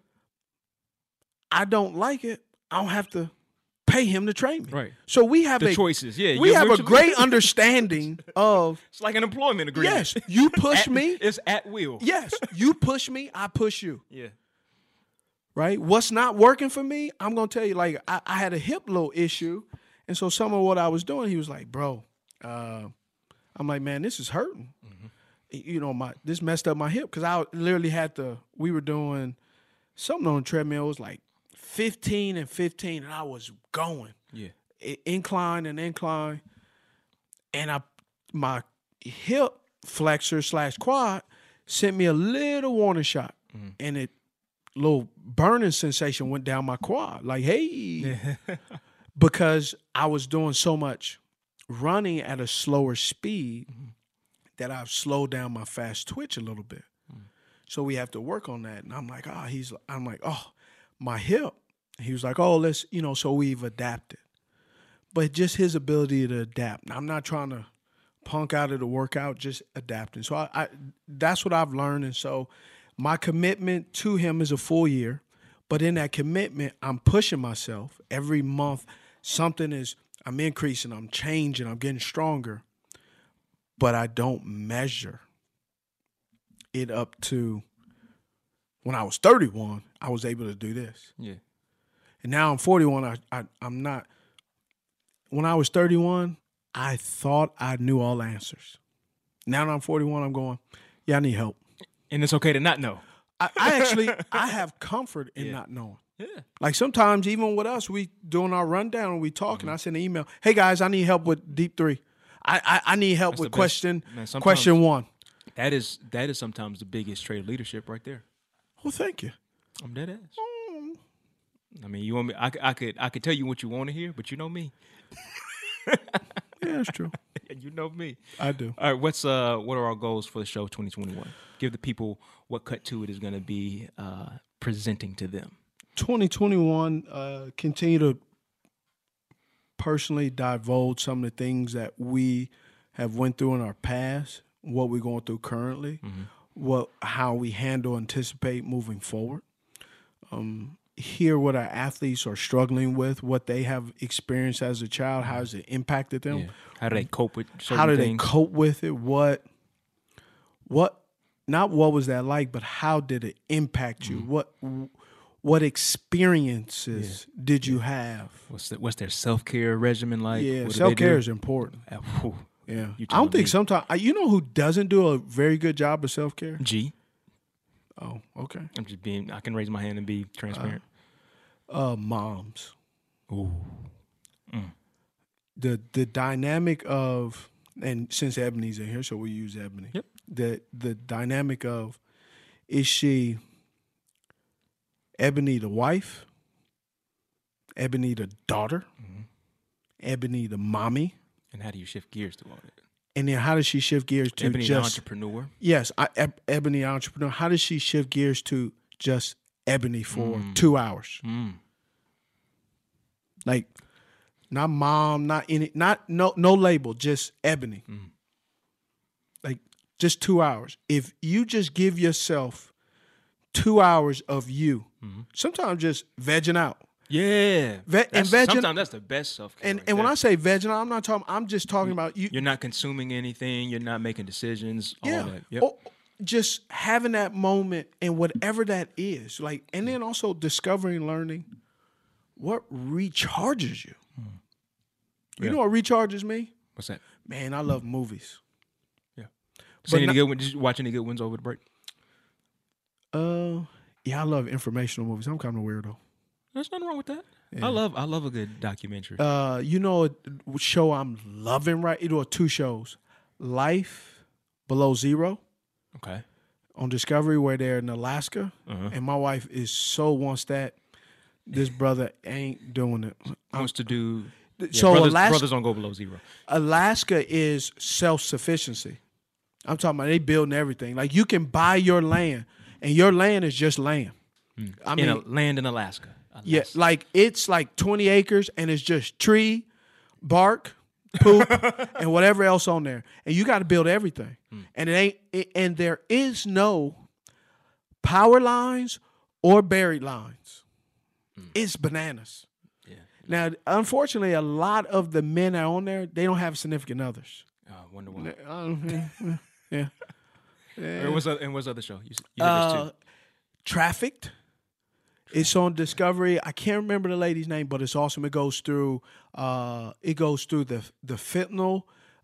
I don't like it, I don't have to pay him to train me. Right. So we have the a choices. Yeah. We have a great understanding of. It's like an employment agreement. Yes. You push at, me. It's at will. Yes. You push me. I push you. Yeah. Right. What's not working for me? I'm gonna tell you. Like I, I had a hip little issue, and so some of what I was doing, he was like, "Bro," uh, I'm like, "Man, this is hurting." Mm-hmm. you know, my this messed up my hip because I literally had to. We were doing something on the treadmill. It was like fifteen and fifteen, and I was going. Yeah. Incline and incline, and I my hip flexor slash quad sent me a little warning shot, mm-hmm. and it little burning sensation went down my quad. Like, hey, because I was doing so much running at a slower speed mm-hmm. that I've slowed down my fast twitch a little bit. Mm-hmm. So we have to work on that. And I'm like, oh, he's. I'm like, oh, my hip. He was like, oh, let's, you know. So we've adapted. But just his ability to adapt. I'm not trying to punk out of the workout, just adapting. So I, I, that's what I've learned. And so my commitment to him is a full year. But in that commitment, I'm pushing myself. Every month, something is, I'm increasing, I'm changing, I'm getting stronger. But I don't measure it up to when I was thirty-one, I was able to do this. Yeah. And now I'm forty-one, I, I I'm not. When I was thirty-one, I thought I knew all the answers. Now that I'm forty-one, I'm going, yeah, I need help. And it's okay to not know. I, I actually, I have comfort in yeah. not knowing. Yeah. Like sometimes, even with us, we doing our rundown and we talking. Mm-hmm. I send an email, hey guys, I need help with deep three. I I, I need help That's with question Man, question one. That is that is sometimes the biggest trait of leadership right there. Well, thank you. I'm dead ass. Mm. I mean, you want me? I, I could I could tell you what you want to hear, but you know me. Yeah, that's true. You know me. I do. All right, what's uh what are our goals for the show twenty twenty-one? Give the people what Cut To It is going to be uh, presenting to them. twenty twenty-one, uh, continue to personally divulge some of the things that we have went through in our past, what we're going through currently, mm-hmm. what how we handle, anticipate moving forward. Um, hear what our athletes are struggling with, what they have experienced as a child, how has it impacted them? Yeah. How do they cope with certain How do things? they cope with it? What, what, not what was that like, but how did it impact you? Mm. What, what experiences yeah. did you have? What's the, what's their self-care regimen like? Yeah, self-care is important. Uh, whew, yeah. I don't think sometimes, you know who doesn't do a very good job of self-care? G. Oh, okay. I'm just being, I can raise my hand and be transparent. Uh, uh moms. Ooh. Mm. The the dynamic of, and since Ebony's in here, so we use Ebony. Yep. The the dynamic of, is she Ebony the wife, Ebony the daughter, mm-hmm. Ebony the mommy? And how do you shift gears to all that? And then how does she shift gears to Ebony just the entrepreneur? Yes, I, Eb, Ebony entrepreneur. How does she shift gears to just Ebony for Mm. two hours? Mm. Like, not mom, not any, not no no label, just Ebony. Mm. Like just two hours. If you just give yourself two hours of you, mm-hmm. sometimes just vegging out. Yeah, Ve- and vegging, sometimes that's the best self-care. And right and there. when I say vegging out, I'm not talking. I'm just talking about you. You're not consuming anything. You're not making decisions. Yeah. All that. Yep. Or just having that moment and whatever that is, like, and then also discovering, learning what recharges you. Hmm. You Yeah. know what recharges me? What's that? Man, I love movies. Yeah. But any not- good ones? Did you watch any good ones over the break? Uh, yeah, I love informational movies. I'm kind of a weirdo. There's nothing wrong with that. Yeah. I love I love a good documentary. Uh, you know a show I'm loving right? You know, two shows, Life Below Zero. Okay. On Discovery, where they're in Alaska, Uh-huh. and my wife is so wants that. This brother ain't doing it. Wants to do. Yeah, so brothers, Alaska, brothers don't go below zero. Alaska is self-sufficiency. I'm talking about they building everything. Like you can buy your land, and your land is just land. Mm. I mean, in a, land in Alaska. Alaska. Yeah, like it's like twenty acres, and it's just tree, bark, poop, and whatever else on there. And you got to build everything. Mm. And it ain't. It, and there is no power lines or buried lines. Mm. It's bananas. Yeah. Now, unfortunately, a lot of the men that are on there, they don't have significant others. Oh, I wonder why. Uh, yeah. yeah. yeah. And what's other, and what's other show? You, you uh, two. Trafficked. It's on Discovery. I can't remember the lady's name, but it's awesome. It goes through. Uh, it goes through the the fentanyl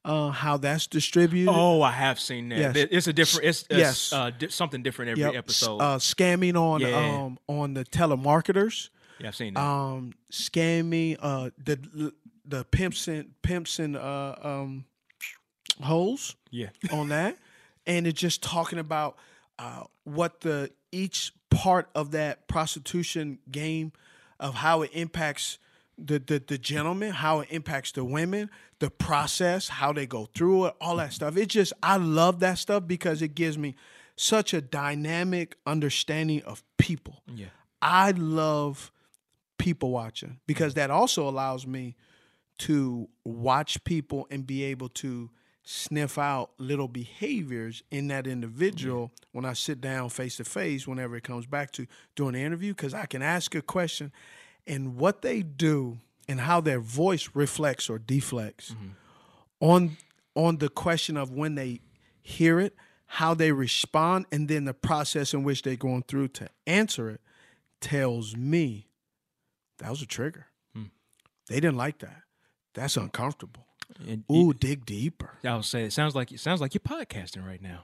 uh, how that's distributed. Oh, I have seen that. Yes. It's a different. It's, it's Yes. uh, di- something different every Yep. episode. Uh, scamming on Yeah. um, on the telemarketers. Yeah, I've seen that. Um, scamming uh, the the pimps and pimps and uh, um, holes. Yeah. on that, and it's just talking about uh, what the each part of that prostitution game of how it impacts the, the the gentleman, how it impacts the women, the process, how they go through it, all that stuff. It just I love that stuff because it gives me such a dynamic understanding of people. Yeah. I love people watching because that also allows me to watch people and be able to sniff out little behaviors in that individual yeah. when I sit down face to face, whenever it comes back to doing the interview, because I can ask a question and what they do and how their voice reflects or deflects mm-hmm. on on the question of when they hear it, how they respond, and then the process in which they're going through to answer it tells me that was a trigger. Hmm. They didn't like that. That's uncomfortable. And Ooh, you, dig deeper. I would say it sounds like it sounds like you're podcasting right now.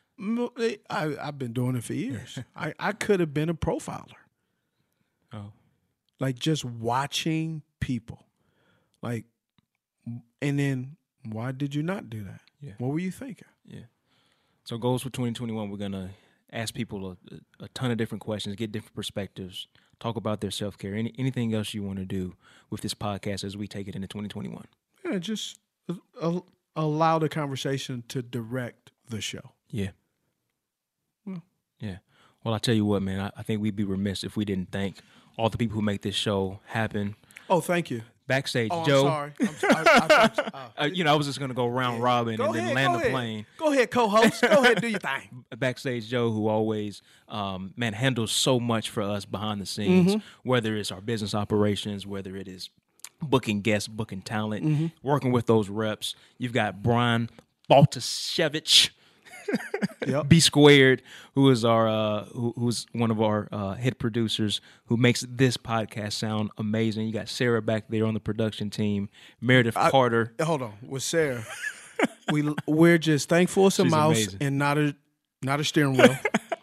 I, I've been doing it for years. I, I could have been a profiler. Oh, like just watching people, like, and then why did you not do that? Yeah. What were you thinking? Yeah. So goals for twenty twenty-one, we're gonna ask people a, a ton of different questions, get different perspectives, talk about their self care. Any anything else you want to do with this podcast as we take it into twenty twenty-one? Yeah, just uh, allow the conversation to direct the show. Yeah. Well, yeah. Well, I tell you what, man, I, I think we'd be remiss if we didn't thank all the people who make this show happen. Oh, thank you. Backstage, oh, Joe. I'm sorry. I'm sorry. I, I, I, uh, you know, I was just going to go round yeah. robin go and ahead, then land the ahead. plane. Go ahead, co-host. Go ahead, do your thing. Backstage Joe, who always, um, man, handles so much for us behind the scenes, mm-hmm. whether it's our business operations, whether it is booking guests, booking talent, mm-hmm. working with those reps. You've got Brian Baltashevich, yep. B Squared, who is our uh, who, who's one of our uh, hit producers, who makes this podcast sound amazing. You got Sarah back there on the production team, Meredith I, Carter. Hold on, with Sarah, we we're just thankful it's a She's mouse amazing. and not a not a steering wheel.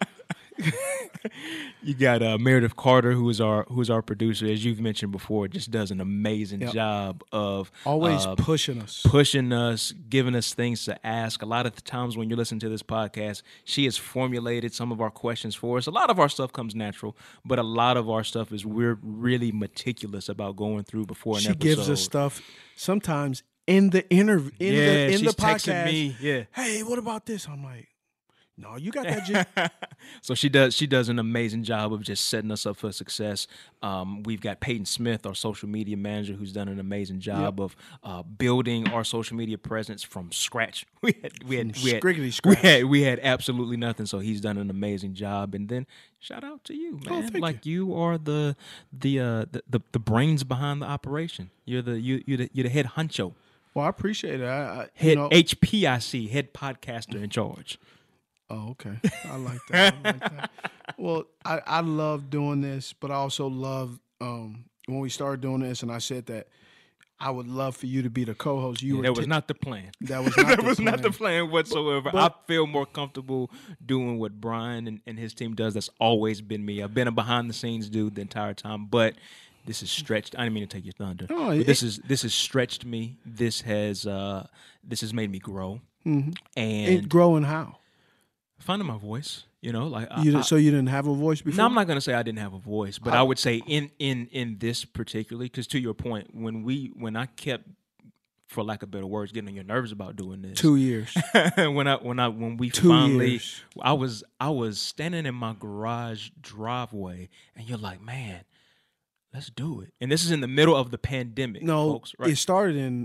You got uh, Meredith Carter, who is our who's our producer, as you've mentioned before, just does an amazing yep. job of always uh, pushing us, pushing us, giving us things to ask. A lot of the times when you're listening to this podcast, she has formulated some of our questions for us. A lot of our stuff comes natural, but a lot of our stuff is we're really meticulous about going through before an she episode. She gives us stuff sometimes in the interview, in yeah, the in she's the podcast. Texting me, yeah. Hey, what about this? I'm like, no, you got that. G- so she does. She does an amazing job of just setting us up for success. Um, we've got Peyton Smith, our social media manager, who's done an amazing job yep. of uh, building our social media presence from scratch. We had we had, we had, Scriggly we scratch. had we had absolutely nothing. So he's done an amazing job. And then shout out to you, man. Oh, thank like you. you are the the, uh, the the the brains behind the operation. You're the you you're the, you're the head honcho. Well, I appreciate it. I, I, head you know, H P I C, head podcaster in charge. Oh, okay. I like that. I like that. Well, I, I love doing this, but I also love um, when we started doing this, and I said that I would love for you to be the co-host. You yeah, were that was t- not the plan. That was not that the was plan. not the plan whatsoever. But, I feel more comfortable doing what Brian and, and his team does. That's always been me. I've been a behind-the-scenes dude the entire time, but this has stretched. I didn't mean to take your thunder. No, but it, this is this has stretched me. This has uh, this has made me grow. Mm-hmm. And, and growing how? Finding my voice, you know, like you I, so you didn't have a voice before. No, I'm not going to say I didn't have a voice, but I, I would say in in in this particularly, because to your point, when we when I kept, for lack of better words, getting on your nerves about doing this, two years. when I when I when we two finally, years. I was I was standing in my garage driveway, and you're like, man, let's do it. And this is in the middle of the pandemic, no, folks. Right? It started in.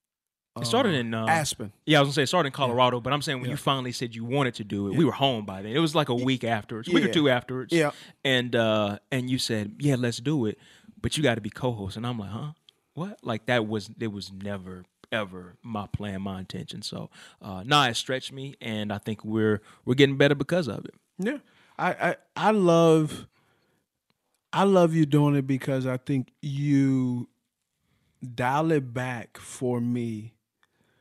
It started in uh, Aspen. Yeah, I was gonna say it started in Colorado, yeah. but I'm saying when yeah. you finally said you wanted to do it, yeah. we were home by then. It was like a week afterwards, a week yeah. or two afterwards. Yeah. And uh, and you said, yeah, let's do it, but you got to be co-host. And I'm like, huh? What? Like that was it was never ever my plan, my intention. So uh, nah, it stretched me, and I think we're we're getting better because of it. Yeah, I I, I love I love you doing it because I think you dial it back for me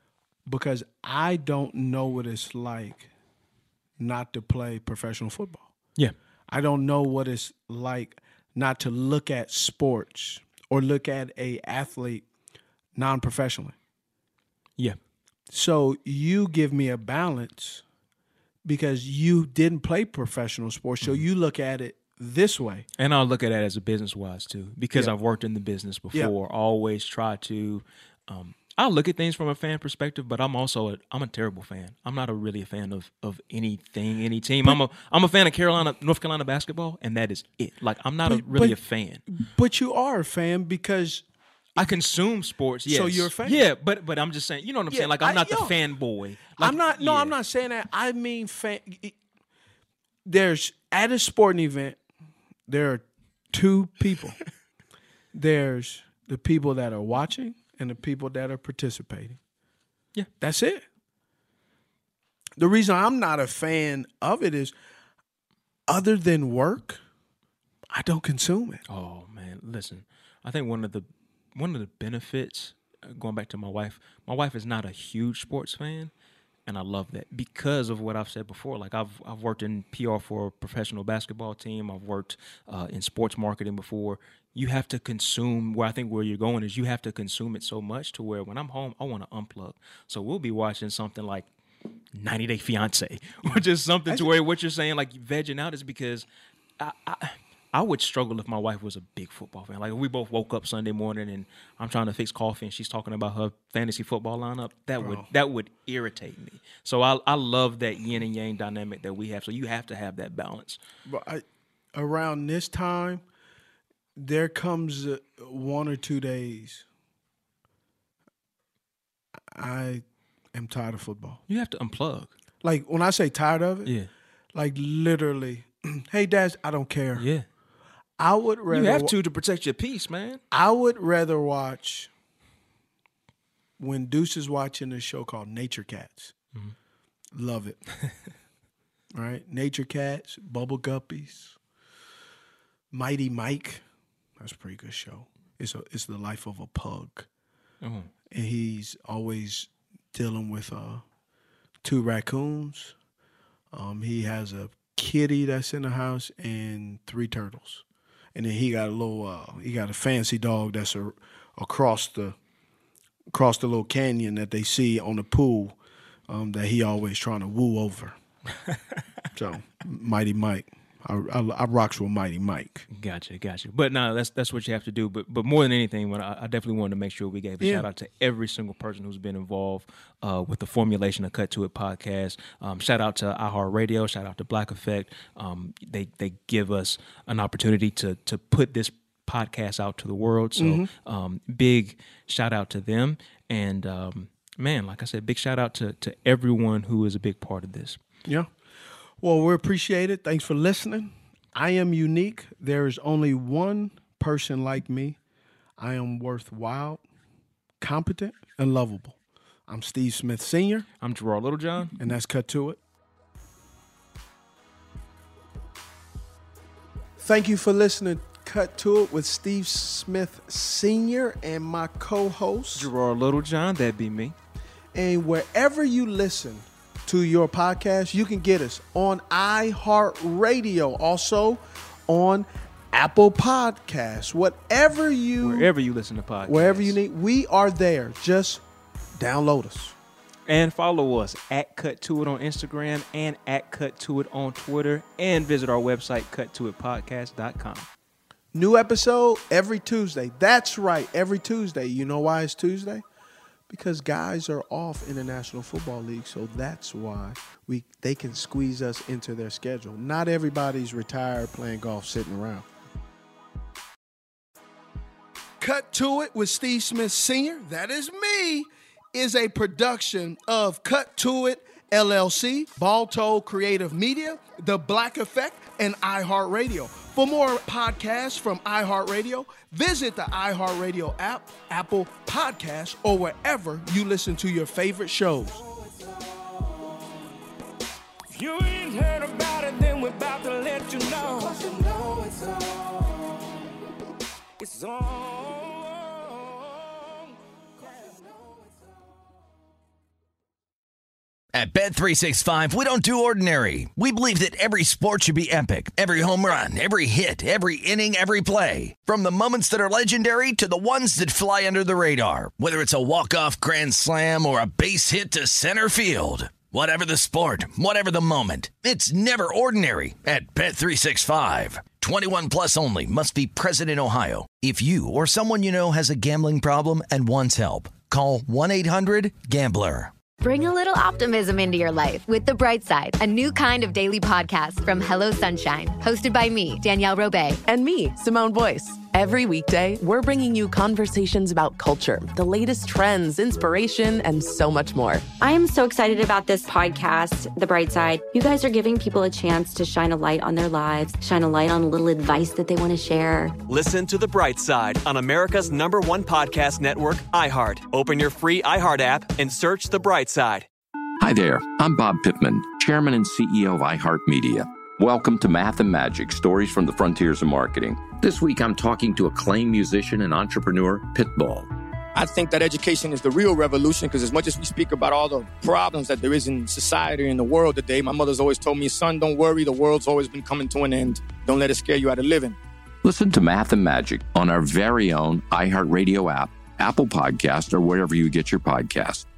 because I don't know what it's like not to play professional football. Yeah. I don't know what it's like not to look at sports or look at a athlete non-professionally. Yeah. So you give me a balance because you didn't play professional sports, so you look at it this way. And I'll look at it as a business-wise, too, because Yeah. I've worked in the business before. Yeah. Always try to um, – I'll look at things from a fan perspective, but I'm also a, I'm a terrible fan. I'm not a really a fan of of anything, any team. But, I'm a I'm a fan of Carolina, North Carolina basketball, and that is it. Like, I'm not but, a, really but, a fan. But you are a fan because – I consume sports, yes. So you're a fan? Yeah, but but I'm just saying, you know what I'm Yeah, saying? Like, I'm I- not yo, the fanboy. Like, I'm not. No, yeah. I'm not saying that. I mean, fan. There's at a sporting event, there are two people. There's the people that are watching and the people that are participating. Yeah, that's it. The reason I'm not a fan of it is, other than work, I don't consume it. Oh man, listen. I think one of the one of the benefits, uh, going back to my wife, my wife is not a huge sports fan, and I love that because of what I've said before. Like I've I've worked in P R for a professional basketball team. I've worked uh, in sports marketing before. You have to consume. Where I think where you're going is you have to consume it so much to where when I'm home, I want to unplug. So we'll be watching something like ninety Day Fiance, or just something to where what you're saying like vegging out is because I. I I would struggle if my wife was a big football fan. Like if we both woke up Sunday morning and I'm trying to fix coffee and she's talking about her fantasy football lineup, that Bro. would that would irritate me. So I I love that yin and yang dynamic that we have. So you have to have that balance. But I, around this time, there comes uh, one or two days. I am tired of football. You have to unplug. Like when I say tired of it, Yeah. like literally, hey, Dad, I don't care. Yeah. I would rather You have wa- to to protect your peace, man. I would rather watch when Deuce is watching a show called Nature Cats. Mm-hmm. Love it. Right? Nature Cats, Bubble Guppies, Mighty Mike. That's a pretty good show. It's a, it's the life of a pug. Oh. And he's always dealing with uh, two raccoons. Um, he has a kitty that's in the house and three turtles. And then he got a little, uh, he got a fancy dog that's a, across the, across the little canyon that they see on the pool, um, that he always trying to woo over. So, Mighty Mike, I, I, I rocks with Mighty Mike. Gotcha, gotcha. But no, that's that's what you have to do. But but more than anything, when I, I definitely wanted to make sure we gave a Yeah. shout out to every single person who's been involved uh, with the formulation of Cut to It podcast. Um, shout out to iHeartRadio. Shout out to Black Effect. Um, they they give us an opportunity to to put this podcast out to the world. So Mhm. um, big shout out to them. And um, man, like I said, big shout out to to everyone who is a big part of this. Yeah. Well, we appreciate it. Thanks for listening. I am unique. There is only one person like me. I am worthwhile, competent, and lovable. I'm Steve Smith Senior I'm Gerard Littlejohn. And that's Cut to It. Thank you for listening. Cut to It with Steve Smith Senior and my co-host. Gerard Littlejohn, that'd be me. And wherever you listen to your podcast, you can get us on iHeartRadio, also on Apple Podcasts, whatever you Wherever you listen to podcasts. wherever you need, we are there. Just download us. And follow us at Cut To It on Instagram and at Cut To It on Twitter. And visit our website, cut to it podcast dot com. New episode every Tuesday. That's right, every Tuesday. You know why it's Tuesday? Because guys are off in the National Football League, so that's why we they can squeeze us into their schedule. Not everybody's retired playing golf sitting around. Cut to It with Steve Smith Senior, that is me, is a production of Cut to It L L C, Balto Creative Media, The Black Effect, and iHeartRadio. For more podcasts from iHeartRadio, visit the iHeartRadio app, Apple Podcasts, or wherever you listen to your favorite shows. If you ain't heard about it, then we're about to let you know. 'Cause you know it's on. It's on. At Bet three sixty-five, we don't do ordinary. We believe that every sport should be epic. Every home run, every hit, every inning, every play. From the moments that are legendary to the ones that fly under the radar. Whether it's a walk-off grand slam or a base hit to center field. Whatever the sport, whatever the moment. It's never ordinary at Bet three sixty-five. twenty-one plus only. Must be present in Ohio. If you or someone you know has a gambling problem and wants help, call one eight hundred gambler. Bring a little optimism into your life with The Bright Side, a new kind of daily podcast from Hello Sunshine, hosted by me, Danielle Robay. And me, Simone Boyce. Every weekday, we're bringing you conversations about culture, the latest trends, inspiration, and so much more. I am so excited about this podcast, The Bright Side. You guys are giving people a chance to shine a light on their lives, shine a light on a little advice that they want to share. Listen to The Bright Side on America's number one podcast network, iHeart. Open your free iHeart app and search The Bright Side. Hi there, I'm Bob Pittman, Chairman and C E O of iHeart Media. Welcome to Math and Magic, Stories from the Frontiers of Marketing. This week, I'm talking to acclaimed musician and entrepreneur, Pitbull. I think that education is the real revolution because as much as we speak about all the problems that there is in society and the world today, my mother's always told me, son, don't worry, the world's always been coming to an end. Don't let it scare you out of living. Listen to Math and Magic on our very own iHeartRadio app, Apple Podcast, or wherever you get your podcast.